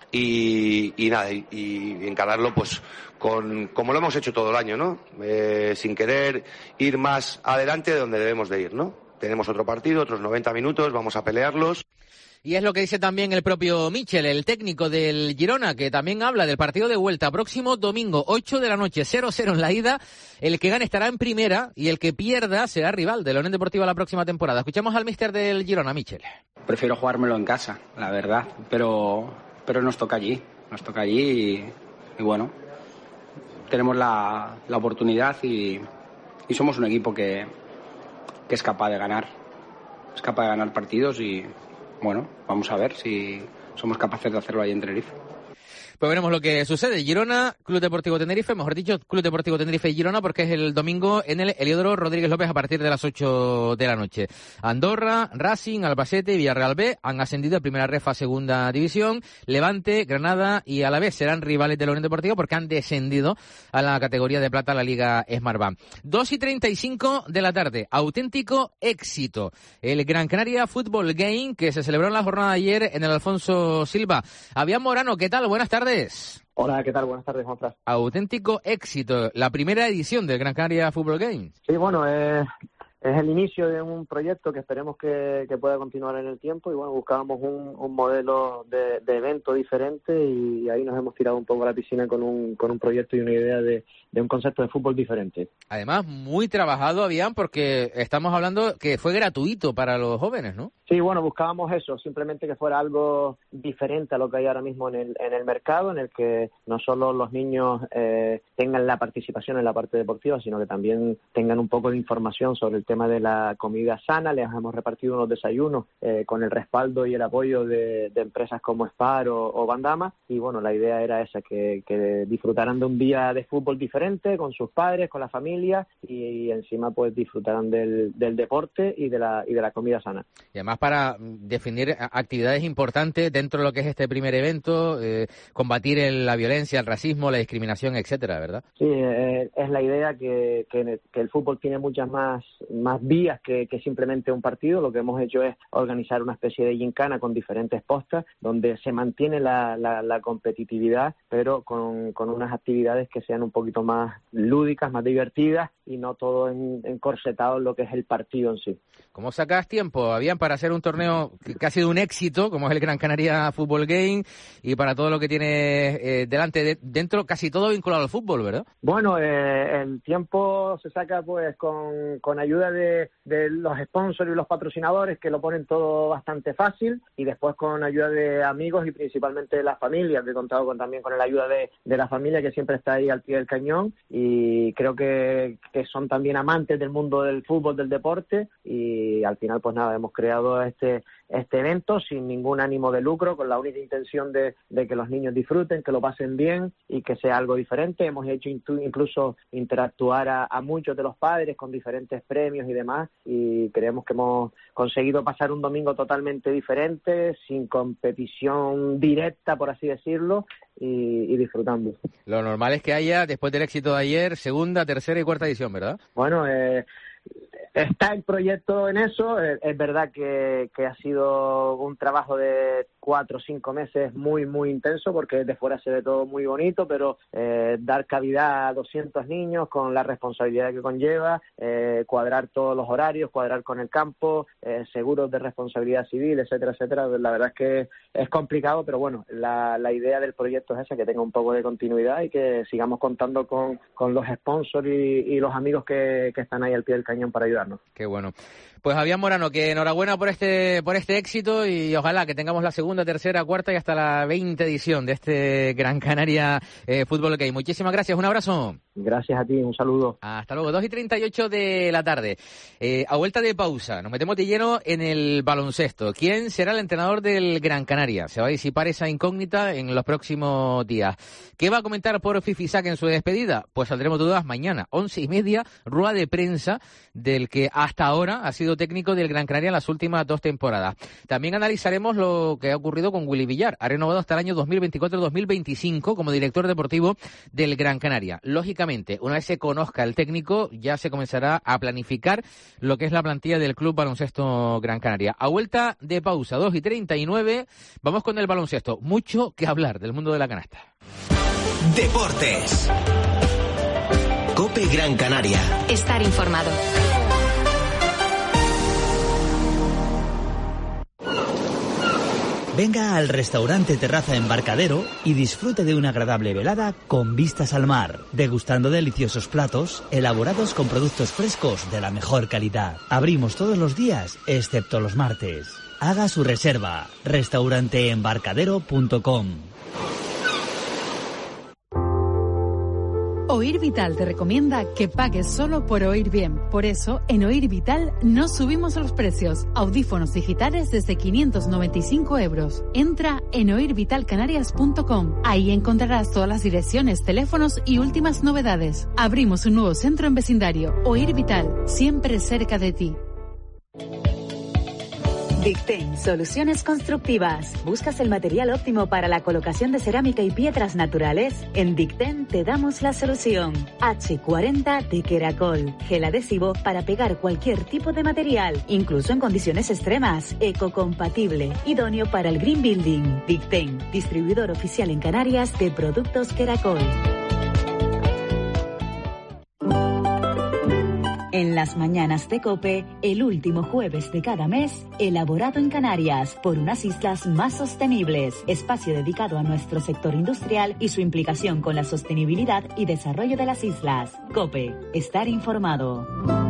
y encararlo pues como lo hemos hecho todo el año, ¿no? Sin querer ir más adelante de donde debemos de ir, ¿no? Tenemos otro partido, otros 90 minutos, vamos a pelearlos. Y es lo que dice también el propio Michel, el técnico del Girona, que también habla del partido de vuelta próximo domingo, 8 de la noche, 0-0 en la ida. El que gane estará en primera y el que pierda será rival de la Unión Deportiva la próxima temporada. Escuchamos al míster del Girona, Michel. Prefiero jugármelo en casa, la verdad, pero nos toca allí y bueno, tenemos la oportunidad y somos un equipo que es capaz de ganar partidos y bueno, vamos a ver si somos capaces de hacerlo ahí en Tenerife. Pues veremos lo que sucede. Girona, Club Deportivo Tenerife, mejor dicho, Club Deportivo Tenerife y Girona, porque es el domingo en el Heliodoro Rodríguez López a partir de las 8 de la noche. Andorra, Racing, Albacete y Villarreal B han ascendido a primera ref a segunda división. Levante, Granada y Alavés serán rivales de la Unión Deportiva porque han descendido a la categoría de plata, la Liga Smartbank. 2:35 de la tarde. Auténtico éxito. El Gran Canaria Football Game que se celebró en la jornada de ayer en el Alfonso Silva. Avian Morano, ¿qué tal? Buenas tardes. Hola, ¿qué tal? Buenas tardes, ¿cómo estás? Auténtico éxito, la primera edición del Gran Canaria Football Games. Sí, bueno, es es el inicio de un proyecto que esperemos que pueda continuar en el tiempo, y bueno, buscábamos un modelo de evento diferente, y ahí nos hemos tirado un poco a la piscina con un proyecto y una idea de un concepto de fútbol diferente. Además, muy trabajado, Avián, porque estamos hablando que fue gratuito para los jóvenes, ¿no? Sí, bueno, buscábamos eso, simplemente que fuera algo diferente a lo que hay ahora mismo en el mercado, en el que no solo los niños tengan la participación en la parte deportiva, sino que también tengan un poco de información sobre el tema de la comida sana. Les hemos repartido unos desayunos con el respaldo y el apoyo de empresas como Spar o Bandama, y bueno, la idea era esa, que disfrutaran de un día de fútbol diferente con sus padres, con la familia, y encima pues disfrutaran del deporte y de la comida sana. Y además para definir actividades importantes dentro de lo que es este primer evento, combatir la violencia, el racismo, la discriminación, etcétera, ¿verdad? Sí, es la idea que el fútbol tiene muchas más vías que simplemente un partido. Lo que hemos hecho es organizar una especie de gincana con diferentes postas, donde se mantiene la competitividad, pero con unas actividades que sean un poquito más lúdicas, más divertidas, y no todo encorsetado en lo que es el partido en sí. ¿Cómo sacas tiempo, Avián, para hacer un torneo que ha sido un éxito, como es el Gran Canaria Football Game, y para todo lo que tiene delante, dentro casi todo vinculado al fútbol, ¿verdad? Bueno, el tiempo se saca pues con ayuda de los sponsors y los patrocinadores, que lo ponen todo bastante fácil, y después con ayuda de amigos y principalmente de las familias, que he contado también con la ayuda de la familia, que siempre está ahí al pie del cañón, y creo que son también amantes del mundo del fútbol, del deporte, y al final pues nada, hemos creado este evento sin ningún ánimo de lucro, con la única intención de que los niños disfruten, que lo pasen bien y que sea algo diferente. Hemos hecho incluso interactuar a muchos de los padres con diferentes premios y demás, y creemos que hemos conseguido pasar un domingo totalmente diferente, sin competición directa, por así decirlo, y disfrutando. Lo normal es que haya, después del éxito de ayer, segunda, tercera y cuarta edición, ¿verdad? Bueno, está el proyecto en eso. Es verdad que ha sido un trabajo de 4 o 5 meses muy, muy intenso, porque desde fuera se ve todo muy bonito, pero dar cavidad a 200 niños con la responsabilidad que conlleva, cuadrar todos los horarios, cuadrar con el campo, seguros de responsabilidad civil, etcétera, etcétera. La verdad es que es complicado, pero bueno, la idea del proyecto es esa, que tenga un poco de continuidad y que sigamos contando con los sponsors y los amigos que están ahí al pie del cañón para ayudarnos. Qué bueno. Pues Avián Morano, que enhorabuena por este éxito, y ojalá que tengamos la segunda, tercera, cuarta y hasta la 20 edición de este Gran Canaria Fútbol Game. Muchísimas gracias, un abrazo. Gracias a ti, un saludo. Hasta luego, 2:38 de la tarde. A vuelta de pausa, nos metemos de lleno en el baloncesto. ¿Quién será el entrenador del Gran Canaria? Se va a disipar esa incógnita en los próximos días. ¿Qué va a comentar por Fifisac en su despedida? Pues saldremos dudas mañana, 11:30, rueda de prensa del que hasta ahora ha sido técnico del Gran Canaria en las últimas 2 temporadas. También analizaremos lo que ha ocurrido con Willy Villar. Ha renovado hasta el año 2024-2025 como director deportivo del Gran Canaria. Lógicamente, una vez se conozca el técnico, ya se comenzará a planificar lo que es la plantilla del Club Baloncesto Gran Canaria. A vuelta de pausa, 2:39, vamos con el baloncesto. Mucho que hablar del mundo de la canasta. Deportes. COPE Gran Canaria. Estar informado. Venga al restaurante Terraza Embarcadero y disfrute de una agradable velada con vistas al mar, degustando deliciosos platos elaborados con productos frescos de la mejor calidad. Abrimos todos los días, excepto los martes. Haga su reserva, restauranteembarcadero.com. Oír Vital te recomienda que pagues solo por oír bien. Por eso, en Oír Vital no subimos los precios. Audífonos digitales desde 595 euros. Entra en oirvitalcanarias.com. Ahí encontrarás todas las direcciones, teléfonos y últimas novedades. Abrimos un nuevo centro en vecindario. Oír Vital, siempre cerca de ti. Dicten, soluciones constructivas. ¿Buscas el material óptimo para la colocación de cerámica y piedras naturales? En Dicten te damos la solución. H40 de Queracol, gel adhesivo para pegar cualquier tipo de material, incluso en condiciones extremas, ecocompatible, idóneo para el green building. Dicten, distribuidor oficial en Canarias de productos Queracol. En las mañanas de COPE, el último jueves de cada mes, elaborado en Canarias por unas islas más sostenibles. Espacio dedicado a nuestro sector industrial y su implicación con la sostenibilidad y desarrollo de las islas. COPE, estar informado.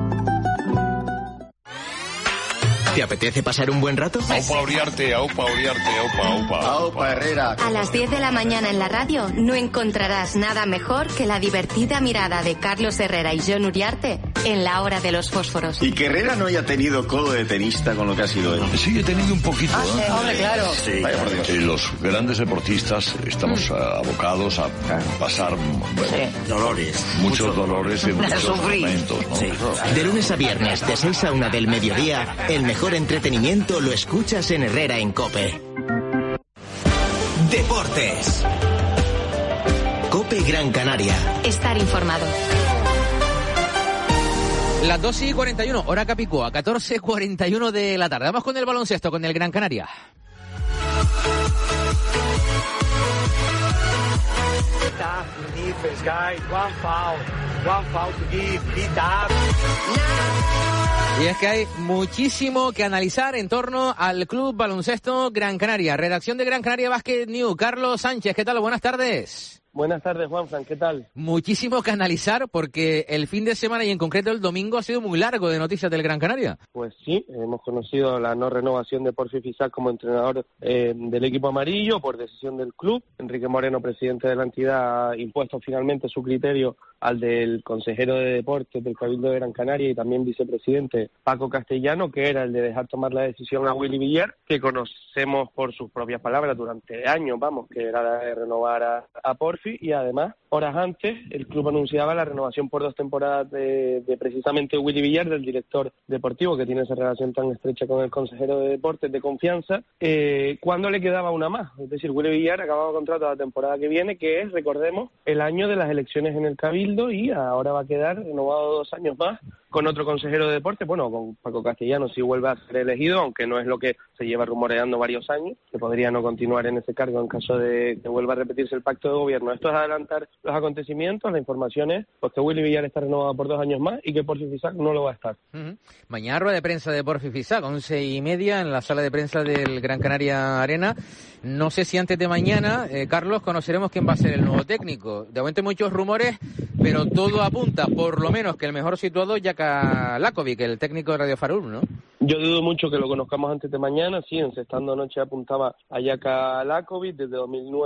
¿Te apetece pasar un buen rato? Aupa Uriarte, Aupa Uriarte, Aupa Herrera. A las 10 de la mañana en la radio no encontrarás nada mejor que la divertida mirada de Carlos Herrera y Jon Uriarte en la hora de los fósforos. Y que Herrera no haya tenido codo de tenista con lo que ha sido él. Sí, he tenido un poquito. Hombre, claro. Sí, vaya por Dios. Los grandes deportistas estamos abocados a pasar Dolores. muchos dolores en muchos momentos, ¿no? De lunes a viernes, de 6 a 1 del mediodía, el mejor entretenimiento lo escuchas en Herrera en COPE. Deportes. COPE Gran Canaria. Estar informado. Las 2:41, hora Capicúa, 14:41 de la tarde. Vamos con el baloncesto, con el Gran Canaria. Y es que hay muchísimo que analizar en torno al Club Baloncesto Gran Canaria. Redacción de Gran Canaria Basket News. Carlos Sánchez, ¿qué tal? Buenas tardes. Buenas tardes, Juanfran, ¿qué tal? Muchísimo que analizar porque el fin de semana y en concreto el domingo ha sido muy largo de noticias del Gran Canaria. Pues sí, hemos conocido la no renovación de Porfi Fisac como entrenador del equipo amarillo por decisión del club. Enrique Moreno, presidente de la entidad, ha impuesto finalmente su criterio al del consejero de deportes del Cabildo de Gran Canaria y también vicepresidente Paco Castellano, que era el de dejar tomar la decisión a Willy Villar, que conocemos por sus propias palabras durante años, que era la de renovar a Porfi. Y además, horas antes, el club anunciaba la renovación por 2 temporadas de precisamente Willy Villar, del director deportivo, que tiene esa relación tan estrecha con el consejero de deportes de confianza, cuando le quedaba una más. Es decir, Willy Villar acababa contrato la temporada que viene, que es, recordemos, el año de las elecciones en el Cabildo, y ahora va a quedar renovado 2 años más con otro consejero de deportes, bueno, con Paco Castellano si vuelve a ser elegido, aunque no es lo que se lleva rumoreando varios años, que podría no continuar en ese cargo en caso de que vuelva a repetirse el pacto de gobierno. Esto es adelantar los acontecimientos. La información es pues que Willy Villar está renovado por 2 años más y que Porfi Fisac no lo va a estar. Mañana rueda de prensa de Porfi Fisac, 11:30 en la sala de prensa del Gran Canaria Arena. No sé si antes de mañana, Carlos, conoceremos quién va a ser el nuevo técnico. De momento muchos rumores, pero todo apunta, por lo menos, que el mejor situado es Jaka Lakovic, el técnico de Radio Farul, ¿no? Yo dudo mucho que lo conozcamos antes de mañana. Sí, encestando anoche apuntaba a Jaka Lakovic, desde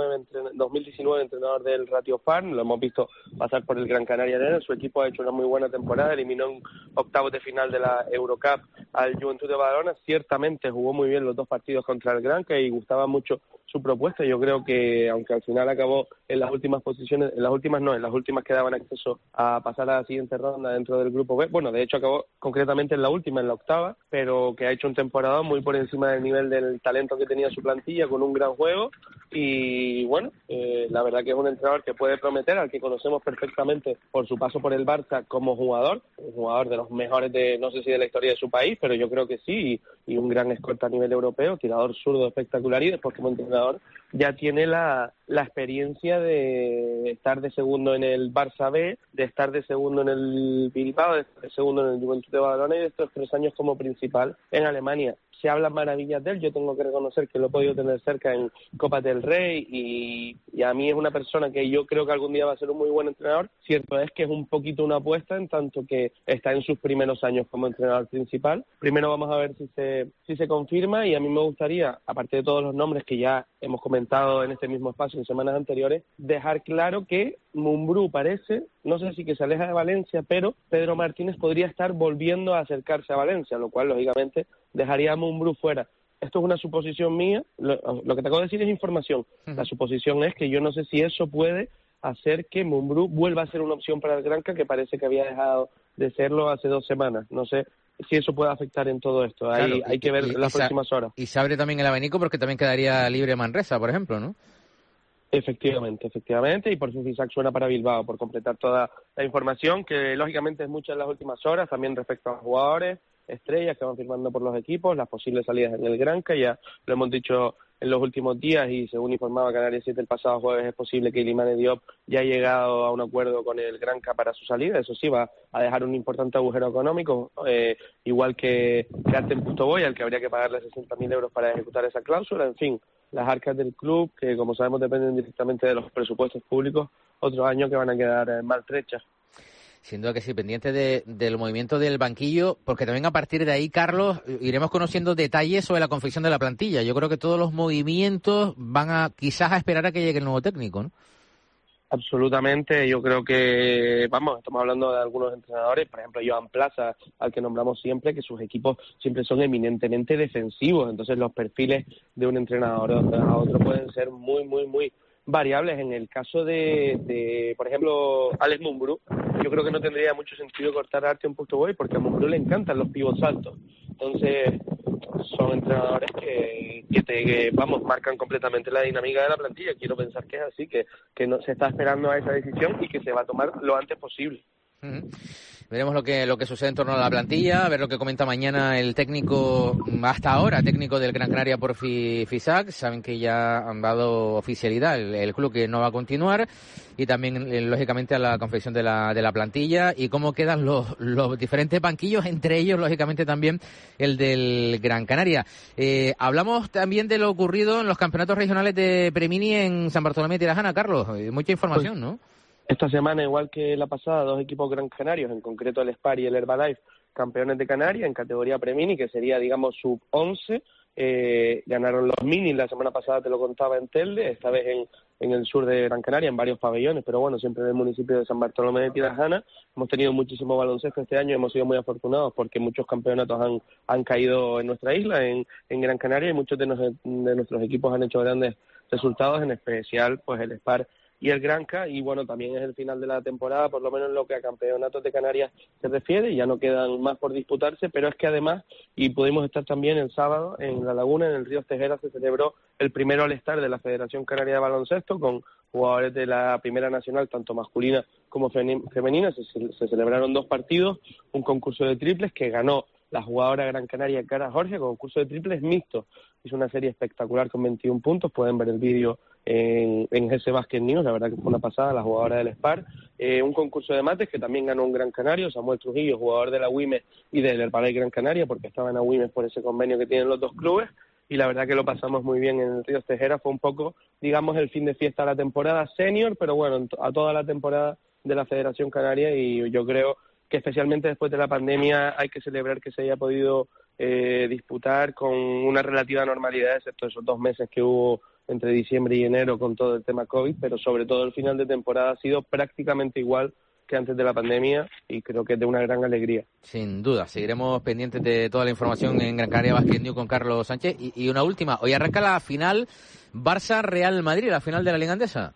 2019 entrenador del Radio Farm. Lo hemos visto pasar por el Gran Canaria Arena. Su equipo ha hecho una muy buena temporada, eliminó en octavos de final de la Eurocup al Juventud de Badalona. Ciertamente jugó muy bien los 2 partidos contra el Granca y gustaba mucho su propuesta. Yo creo que, aunque al final acabó en las últimas posiciones, en las últimas que daban acceso a pasar a la siguiente ronda dentro del grupo B, bueno, de hecho acabó concretamente en la última, en la octava, pero que ha hecho un temporada muy por encima del nivel del talento que tenía su plantilla, con un gran juego, y bueno, la verdad que es un entrenador que puede prometer, al que conocemos perfectamente por su paso por el Barça como jugador, un jugador de los mejores no sé si de la historia de su país, pero yo creo que sí, y un gran escolta a nivel europeo, tirador zurdo espectacular, y después como entrenador ya tiene la experiencia de estar de segundo en el Barça B, de estar de segundo en el Bilbao, de estar de segundo en el Juventud de Badalona y de estos 3 años como principal en Alemania. Se hablan maravillas de él, yo tengo que reconocer que lo he podido tener cerca en Copa del Rey y a mí es una persona que yo creo que algún día va a ser un muy buen entrenador. Cierto es que es un poquito una apuesta en tanto que está en sus primeros años como entrenador principal. Primero vamos a ver si se confirma, y a mí me gustaría, aparte de todos los nombres que ya hemos comentado en este mismo espacio en semanas anteriores, dejar claro que Mumbrú parece, no sé si que se aleja de Valencia, pero Pedro Martínez podría estar volviendo a acercarse a Valencia, lo cual lógicamente dejaría a Mumbrú fuera. Esto es una suposición mía, lo que te acabo de decir es información. La suposición es que yo no sé si eso puede hacer que Mumbrú vuelva a ser una opción para el Granca, que parece que había dejado de serlo hace 2 semanas. No sé si eso puede afectar en todo esto. Claro, hay que ver las próximas horas. Y se abre también el abanico porque también quedaría libre Manresa, por ejemplo, ¿no? Efectivamente, y por fin Fisac suena para Bilbao, por completar toda la información, que lógicamente es mucha en las últimas horas, también respecto a jugadores, estrellas que van firmando por los equipos, las posibles salidas en el Granca, ya lo hemos dicho los últimos días, y según informaba Canarias 7 el pasado jueves, es posible que Ilimane Diop ya ha llegado a un acuerdo con el Granca para su salida. Eso sí, va a dejar un importante agujero económico, igual que Artem Pustovoy, al que habría que pagarle 60.000 euros para ejecutar esa cláusula. En fin, las arcas del club, que como sabemos dependen directamente de los presupuestos públicos, otros años que van a quedar maltrechas. Sin duda que sí, pendiente del movimiento del banquillo, porque también a partir de ahí, Carlos, iremos conociendo detalles sobre la confección de la plantilla. Yo creo que todos los movimientos van quizás a esperar a que llegue el nuevo técnico, ¿no? Absolutamente, yo creo que, estamos hablando de algunos entrenadores, por ejemplo, Joan Plaza, al que nombramos siempre, que sus equipos siempre son eminentemente defensivos, entonces los perfiles de un entrenador a otro pueden ser muy, muy, muy variables. En el caso de por ejemplo, Alex Mumbrú, yo creo que no tendría mucho sentido cortar a Artem Pustovoy porque a Mumbrú le encantan los pivots altos. Entonces, son entrenadores que marcan completamente la dinámica de la plantilla. Quiero pensar que es así, que no se está esperando a esa decisión y que se va a tomar lo antes posible. Uh-huh. Veremos lo que sucede en torno a la plantilla, a ver lo que comenta mañana el técnico, hasta ahora técnico del Gran Canaria, Porfi Fisac. Saben que ya han dado oficialidad el club que no va a continuar, y también lógicamente a la confección de la plantilla y cómo quedan los diferentes banquillos, entre ellos lógicamente también el del Gran Canaria. Hablamos también de lo ocurrido en los campeonatos regionales de Premini en San Bartolomé de Tirajana, Carlos. Mucha información, ¿no? Esta semana, igual que la pasada, dos equipos gran canarios, en concreto el Spar y el Herbalife, campeones de Canarias en categoría Premini, que sería, digamos, sub-11. Ganaron los Minis, la semana pasada te lo contaba en Telde, esta vez en el sur de Gran Canaria, en varios pabellones, pero bueno, siempre en el municipio de San Bartolomé de Tirajana. Hemos tenido muchísimo baloncesto este año, hemos sido muy afortunados porque muchos campeonatos han caído en nuestra isla, en Gran Canaria, y muchos de nuestros equipos han hecho grandes resultados, en especial pues el Spar y el Granca, y bueno, también es el final de la temporada, por lo menos en lo que a campeonatos de Canarias se refiere, ya no quedan más por disputarse, pero es que además, y pudimos estar también el sábado en La Laguna, en el Río Tejera, se celebró el primer All-Star de la Federación Canaria de Baloncesto, con jugadores de la Primera Nacional, tanto masculina como femenina. Se celebraron 2 partidos, un concurso de triples que ganó la jugadora Gran Canaria Cara Jorge, concurso de triples mixto. Hizo una serie espectacular con 21 puntos, pueden ver el vídeo en GC Basket News, la verdad que fue una pasada, la jugadora del Spar. Un concurso de mates que también ganó un Gran Canario, Samuel Trujillo, jugador de la Wimes y del Herbalife Gran Canaria, porque estaban a Wimes por ese convenio que tienen los dos clubes, y la verdad que lo pasamos muy bien en el Río Tejera. Fue un poco, digamos, el fin de fiesta de la temporada senior, pero bueno, a toda la temporada de la Federación Canaria, y yo creo que especialmente después de la pandemia hay que celebrar que se haya podido disputar con una relativa normalidad, excepto esos 2 meses que hubo entre diciembre y enero con todo el tema COVID, pero sobre todo el final de temporada ha sido prácticamente igual que antes de la pandemia, y creo que es de una gran alegría. Sin duda, seguiremos pendientes de toda la información en Gran Canaria Basket News con Carlos Sánchez. Y una última, hoy arranca la final Barça-Real Madrid, la final de la Liga Andesa.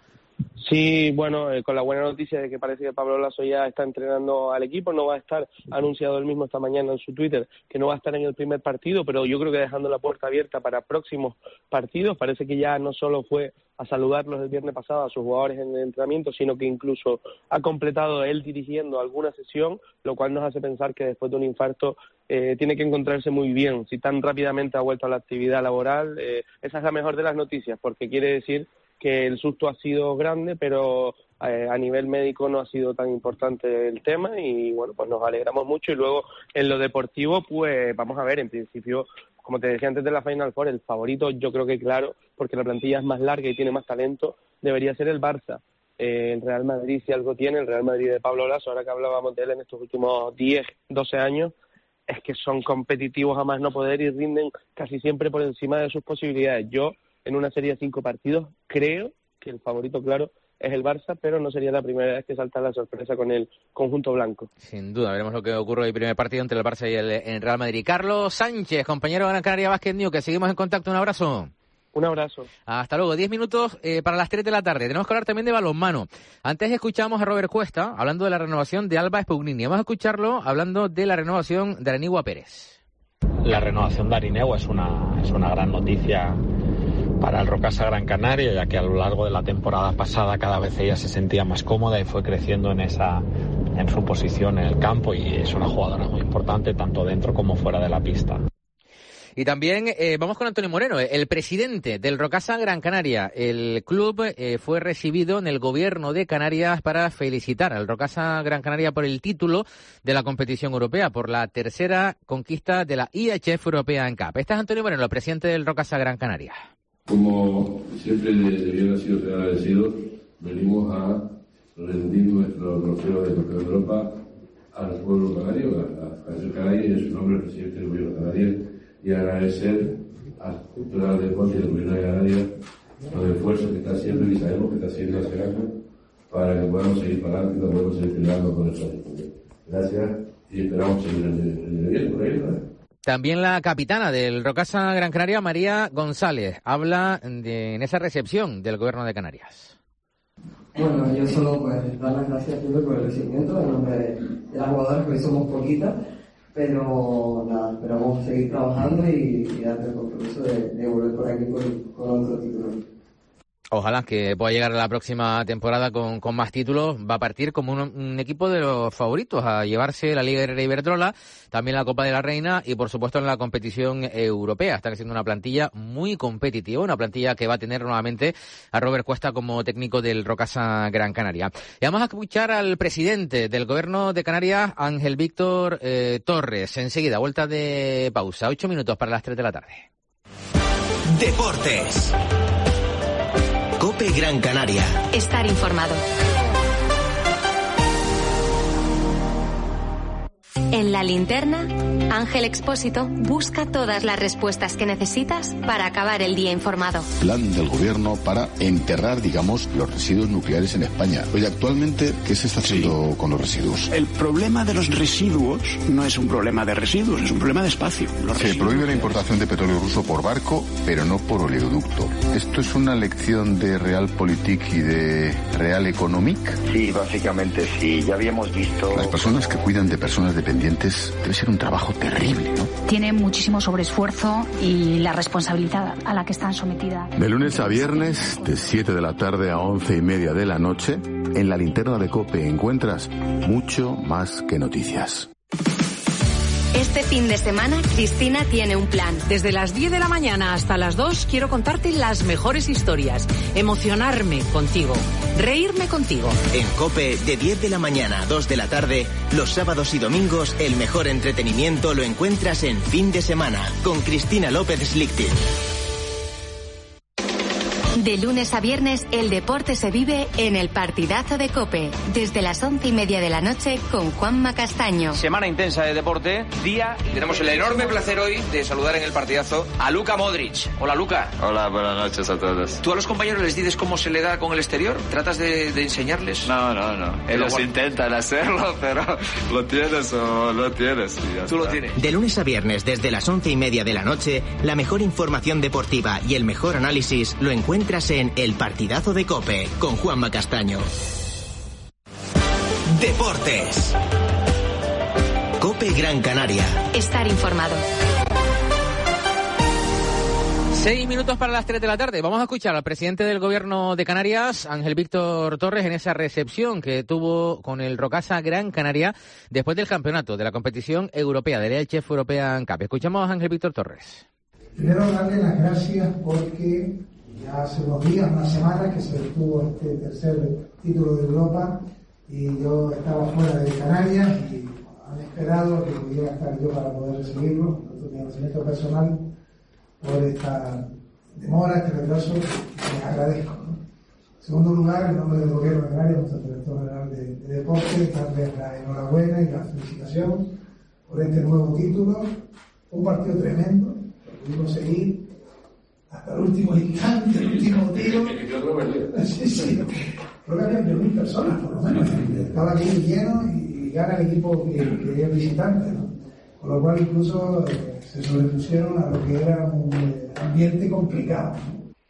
Sí, bueno, con la buena noticia de que parece que Pablo Laso ya está entrenando al equipo, no va a estar, ha anunciado él mismo esta mañana en su Twitter que no va a estar en el primer partido, pero yo creo que dejando la puerta abierta para próximos partidos. Parece que ya no solo fue a saludarlos el viernes pasado a sus jugadores en el entrenamiento, sino que incluso ha completado él dirigiendo alguna sesión, lo cual nos hace pensar que después de un infarto tiene que encontrarse muy bien. Si tan rápidamente ha vuelto a la actividad laboral, esa es la mejor de las noticias, porque quiere decir que el susto ha sido grande, pero a nivel médico no ha sido tan importante el tema, y bueno, pues nos alegramos mucho. Y luego en lo deportivo, pues vamos a ver, en principio, como te decía antes de la Final Four, el favorito yo creo que claro, porque la plantilla es más larga y tiene más talento, debería ser el Barça. El Real Madrid, si algo tiene, el Real Madrid de Pablo Laso, ahora que hablábamos de él en estos últimos 10, 12 años, es que son competitivos a más no poder y rinden casi siempre por encima de sus posibilidades. Yo, en una serie de 5 partidos, creo que el favorito, claro, es el Barça, pero no sería la primera vez que salta la sorpresa con el conjunto blanco. Sin duda, veremos lo que ocurre en el primer partido entre el Barça y el Real Madrid. Carlos Sánchez, compañero de Gran Canaria Basket News, que seguimos en contacto. Un abrazo. Un abrazo. Hasta luego. 10 minutos para las 3 de la tarde. Tenemos que hablar también de balonmano. Antes escuchamos a Robert Cuesta hablando de la renovación de Alba Spugnini. Vamos a escucharlo hablando de la renovación de Aranigua Pérez. La renovación de Arinegua es una gran noticia para el Rocasa Gran Canaria, ya que a lo largo de la temporada pasada cada vez ella se sentía más cómoda y fue creciendo en su posición en el campo, y es una jugadora muy importante tanto dentro como fuera de la pista. Y también vamos con Antonio Moreno, el presidente del Rocasa Gran Canaria. El club fue recibido en el gobierno de Canarias para felicitar al Rocasa Gran Canaria por el título de la competición europea, por la tercera conquista de la IHF European Cup. Este es Antonio Moreno, el presidente del Rocasa Gran Canaria. Como siempre debieron sido ser agradecidos, venimos a rendir nuestro trofeo de campeón de Europa al pueblo canario, a Canarias y en su nombre al presidente del gobierno canario, y agradecer al Cultural de Deporte y del gobierno de Canarias los esfuerzos que está haciendo y sabemos que está haciendo hace años para que podamos seguir para adelante y que podamos seguir peleando con eso. Gracias y esperamos seguir en el bien por ahí, ¿no? También la capitana del Rocasa Gran Canaria, María González, habla en esa recepción del gobierno de Canarias. Bueno, yo solo pues dar las gracias por el recibimiento en nombre de las jugadoras, que hoy somos poquitas, pero nada, esperamos seguir trabajando y darte el compromiso de volver por aquí con otro título. Ojalá que pueda llegar a la próxima temporada con más títulos. Va a partir como un equipo de los favoritos a llevarse la Liga Iberdrola, también la Copa de la Reina y por supuesto en la competición europea. Están haciendo una plantilla muy competitiva, una plantilla que va a tener nuevamente a Robert Cuesta como técnico del Rocasa Gran Canaria. Y vamos a escuchar al presidente del gobierno de Canarias, Ángel Víctor Torres. Enseguida, vuelta de pausa. 8 minutos para las 3 de la tarde. Deportes. COPE Gran Canaria. Estar informado. En La Linterna, Ángel Expósito busca todas las respuestas que necesitas para acabar el día informado. Plan del gobierno para enterrar, digamos, los residuos nucleares en España. Oye, actualmente, ¿qué se está haciendo con los residuos? El problema de los residuos no es un problema de residuos, es un problema de espacio. Se prohíbe la importación de petróleo ruso por barco, pero no por oleoducto. ¿Esto es una lección de Realpolitik y de Realeconomic? Sí, básicamente sí. Ya habíamos visto... Las personas que cuidan de personas dependientes debe ser un trabajo terrible, ¿no? Tiene muchísimo sobreesfuerzo y la responsabilidad a la que están sometidas. De lunes a viernes, de 7 de la tarde a 11:30 de la noche, en La Linterna de COPE encuentras mucho más que noticias. Este fin de semana, Cristina tiene un plan. Desde las 10 de la mañana hasta las 2 quiero contarte las mejores historias, emocionarme contigo, reírme contigo. En COPE, de 10 de la mañana a 2 de la tarde, los sábados y domingos, el mejor entretenimiento lo encuentras en Fin de Semana, con Cristina López Slichting. De lunes a viernes, el deporte se vive en el partidazo de COPE, desde las 11:30 de la noche con Juanma Castaño. Semana intensa de deporte, día... Tenemos el enorme placer hoy de saludar en el partidazo a Luka Modric. Hola, Luka. Hola, buenas noches a todos. ¿Tú a los compañeros les dices cómo se le da con el exterior? ¿Tratas de enseñarles? No. Ellos intentan hacerlo, pero lo tienes o lo tienes. Tú lo tienes. De lunes a viernes, desde las 11:30 de la noche, la mejor información deportiva y el mejor análisis lo encuentras en El Partidazo de COPE, con Juanma Castaño. Deportes. COPE Gran Canaria. Estar informado. 6 minutos para las 3 de la tarde. Vamos a escuchar al presidente del gobierno de Canarias, Ángel Víctor Torres, en esa recepción que tuvo con el Rocasa Gran Canaria después del campeonato de la competición europea, de la IHF European Cup. Escuchamos a Ángel Víctor Torres. Primero darle las gracias porque ya hace unos días, una semana, que se obtuvo este tercer título de Europa y yo estaba fuera de Canarias y han esperado que pudiera estar yo para poder recibirlo. Nuestro agradecimiento personal por esta demora, este retraso, les agradezco, ¿no? En segundo lugar, en nombre del Gobierno de Canarias, nuestro director general de Deportes, darles la enhorabuena y la felicitación por este nuevo título. Un partido tremendo, lo pudimos seguir hasta el último instante, el último tiro. Sí. Creo que había 10.000 personas, por lo menos. Estaba aquí lleno y gana el equipo que es visitante, ¿no? Con lo cual incluso se sobrepusieron a lo que era un ambiente complicado, ¿no?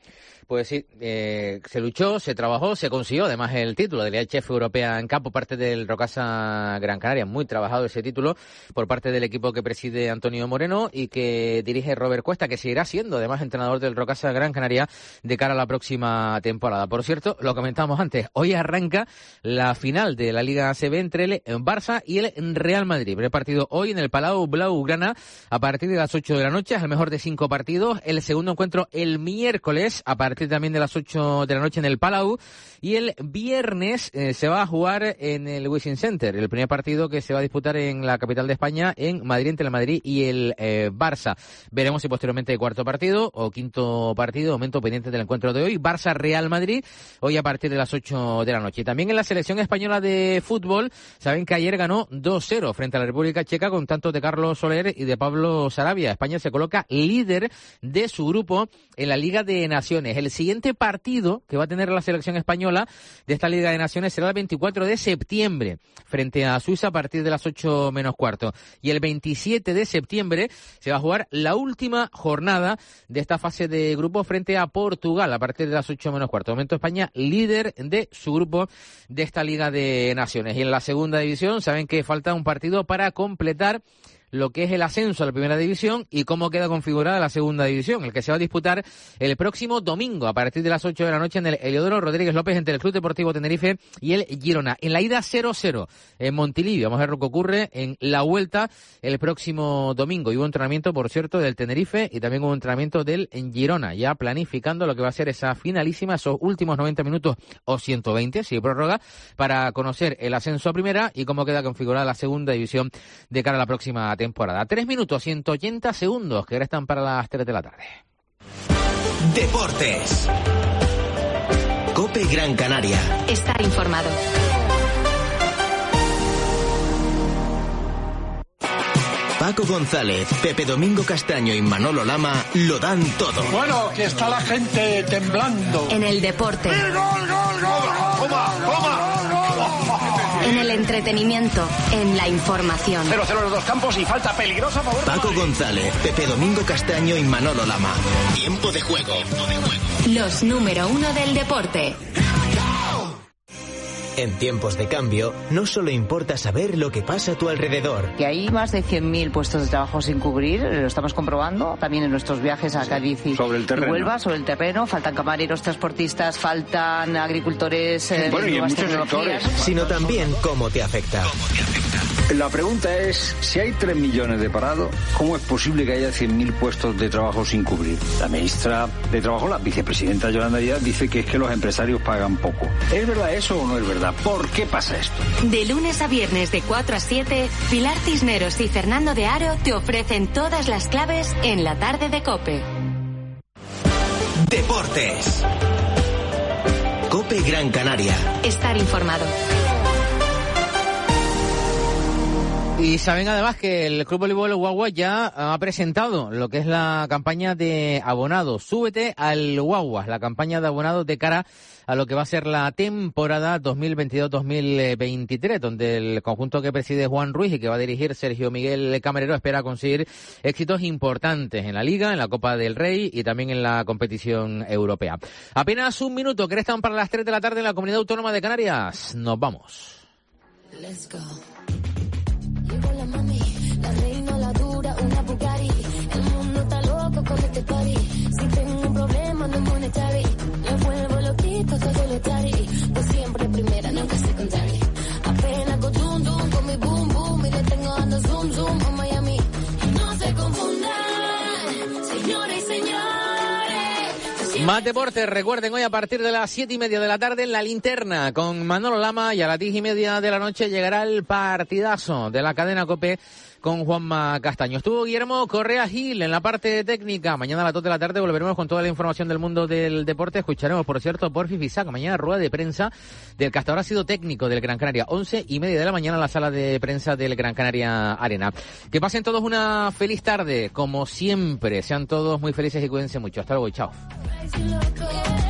Pues sí, se luchó, se trabajó, se consiguió además el título de la IHF Europea en campo, parte del Rocasa Gran Canaria. Muy trabajado ese título por parte del equipo que preside Antonio Moreno y que dirige Robert Cuesta, que seguirá siendo además entrenador del Rocasa Gran Canaria de cara a la próxima temporada. Por cierto, lo comentábamos antes, hoy arranca la final de la Liga ACB entre el Barça y el Real Madrid. Primer partido hoy en el Palau Blaugrana a partir de las 8 de la noche, es el mejor de 5 partidos. El segundo encuentro el miércoles a partir también de las 8 de la noche en el Palau, y el viernes se va a jugar en el Wishing Center, el primer partido que se va a disputar en la capital de España, en Madrid, entre el Madrid y el Barça. Veremos si posteriormente hay cuarto partido o quinto partido, momento pendiente del encuentro de hoy, Barça-Real Madrid, hoy a partir de las 8 de la noche. Y también en la selección española de fútbol, saben que ayer ganó 2-0 frente a la República Checa con tantos de Carlos Soler y de Pablo Sarabia. España se coloca líder de su grupo en la Liga de Naciones. El siguiente partido que va a tener la selección española de esta Liga de Naciones será el 24 de septiembre frente a Suiza a partir de las 8 menos cuarto. Y el 27 de septiembre se va a jugar la última jornada de esta fase de grupo frente a Portugal a partir de las 8 menos cuarto. De momento España líder de su grupo de esta Liga de Naciones. Y en la segunda división saben que falta un partido para completar lo que es el ascenso a la primera división y cómo queda configurada la segunda división, el que se va a disputar el próximo domingo a partir de las 8 de la noche en el Heliodoro Rodríguez López entre el Club Deportivo Tenerife y el Girona. En la ida 0-0 en Montilivi. Vamos a ver lo que ocurre en la vuelta el próximo domingo. Y hubo un entrenamiento, por cierto, del Tenerife y también hubo un entrenamiento del Girona, ya planificando lo que va a ser esa finalísima, esos últimos 90 minutos o 120, si hay prórroga, para conocer el ascenso a primera y cómo queda configurada la segunda división de cara a la próxima temporada. 3 minutos, 180 segundos que restan para las 3 de la tarde. Deportes. COPE Gran Canaria. Estar informado. Paco González, Pepe Domingo Castaño y Manolo Lama lo dan todo. Bueno, que está la gente temblando. En el deporte. ¡Gol, gol, gol, gol! ¡Toma! En el entretenimiento, en la información. 0-0 en los dos campos y falta peligrosa a favor. Paco González, Pepe Domingo Castaño y Manolo Lama. Tiempo de juego. Los número 1 del deporte. En tiempos de cambio, no solo importa saber lo que pasa a tu alrededor. Que hay más de 100.000 puestos de trabajo sin cubrir, lo estamos comprobando también en nuestros viajes a Cádiz y Huelva, sobre el terreno. Faltan camareros, transportistas, faltan agricultores de nuevas tecnologías. Sino también cómo te afecta. La pregunta es, si hay 3 millones de parados, ¿cómo es posible que haya 100.000 puestos de trabajo sin cubrir? La ministra de Trabajo, la vicepresidenta Yolanda Díaz, dice que es que los empresarios pagan poco. ¿Es verdad eso o no es verdad? ¿Por qué pasa esto? De lunes a viernes de 4 a 7, Pilar Cisneros y Fernando de Aro te ofrecen todas las claves en la tarde de COPE. Deportes. COPE Gran Canaria. Estar informado. Y saben además que el Club Voleibol Guagua ya ha presentado lo que es la campaña de abonados. Súbete al Guagua, la campaña de abonados de cara a lo que va a ser la temporada 2022-2023, donde el conjunto que preside Juan Ruiz y que va a dirigir Sergio Miguel Camarero espera conseguir éxitos importantes en la Liga, en la Copa del Rey y también en la competición europea. Apenas un minuto que restan para las 3 de la tarde en la Comunidad Autónoma de Canarias. Nos vamos. Let's go. Llegó la mami, la reina, la dura, una Bugatti. El mundo está loco con este party. Si tengo un problema no monetary, me vuelvo loquito todo lo tari. Pues siempre primera, nunca secondary. Apenas con zoom zoom, con mi boom boom y le tengo dando zoom zoom a Miami. No se confundan, señores y señores. Más deportes, recuerden hoy a partir de las 7:30 de la tarde en La Linterna con Manolo Lama y a las 10:30 de la noche llegará el partidazo de la cadena COPE con Juanma Castaño. Estuvo Guillermo Correa Gil en la parte técnica. Mañana a las 2 de la tarde volveremos con toda la información del mundo del deporte. Escucharemos, por cierto, por Fifisac. Mañana rueda de prensa del que hasta ahora ha sido técnico del Gran Canaria. 11:30 de la mañana en la sala de prensa del Gran Canaria Arena. Que pasen todos una feliz tarde, como siempre. Sean todos muy felices y cuídense mucho. Hasta luego y chao.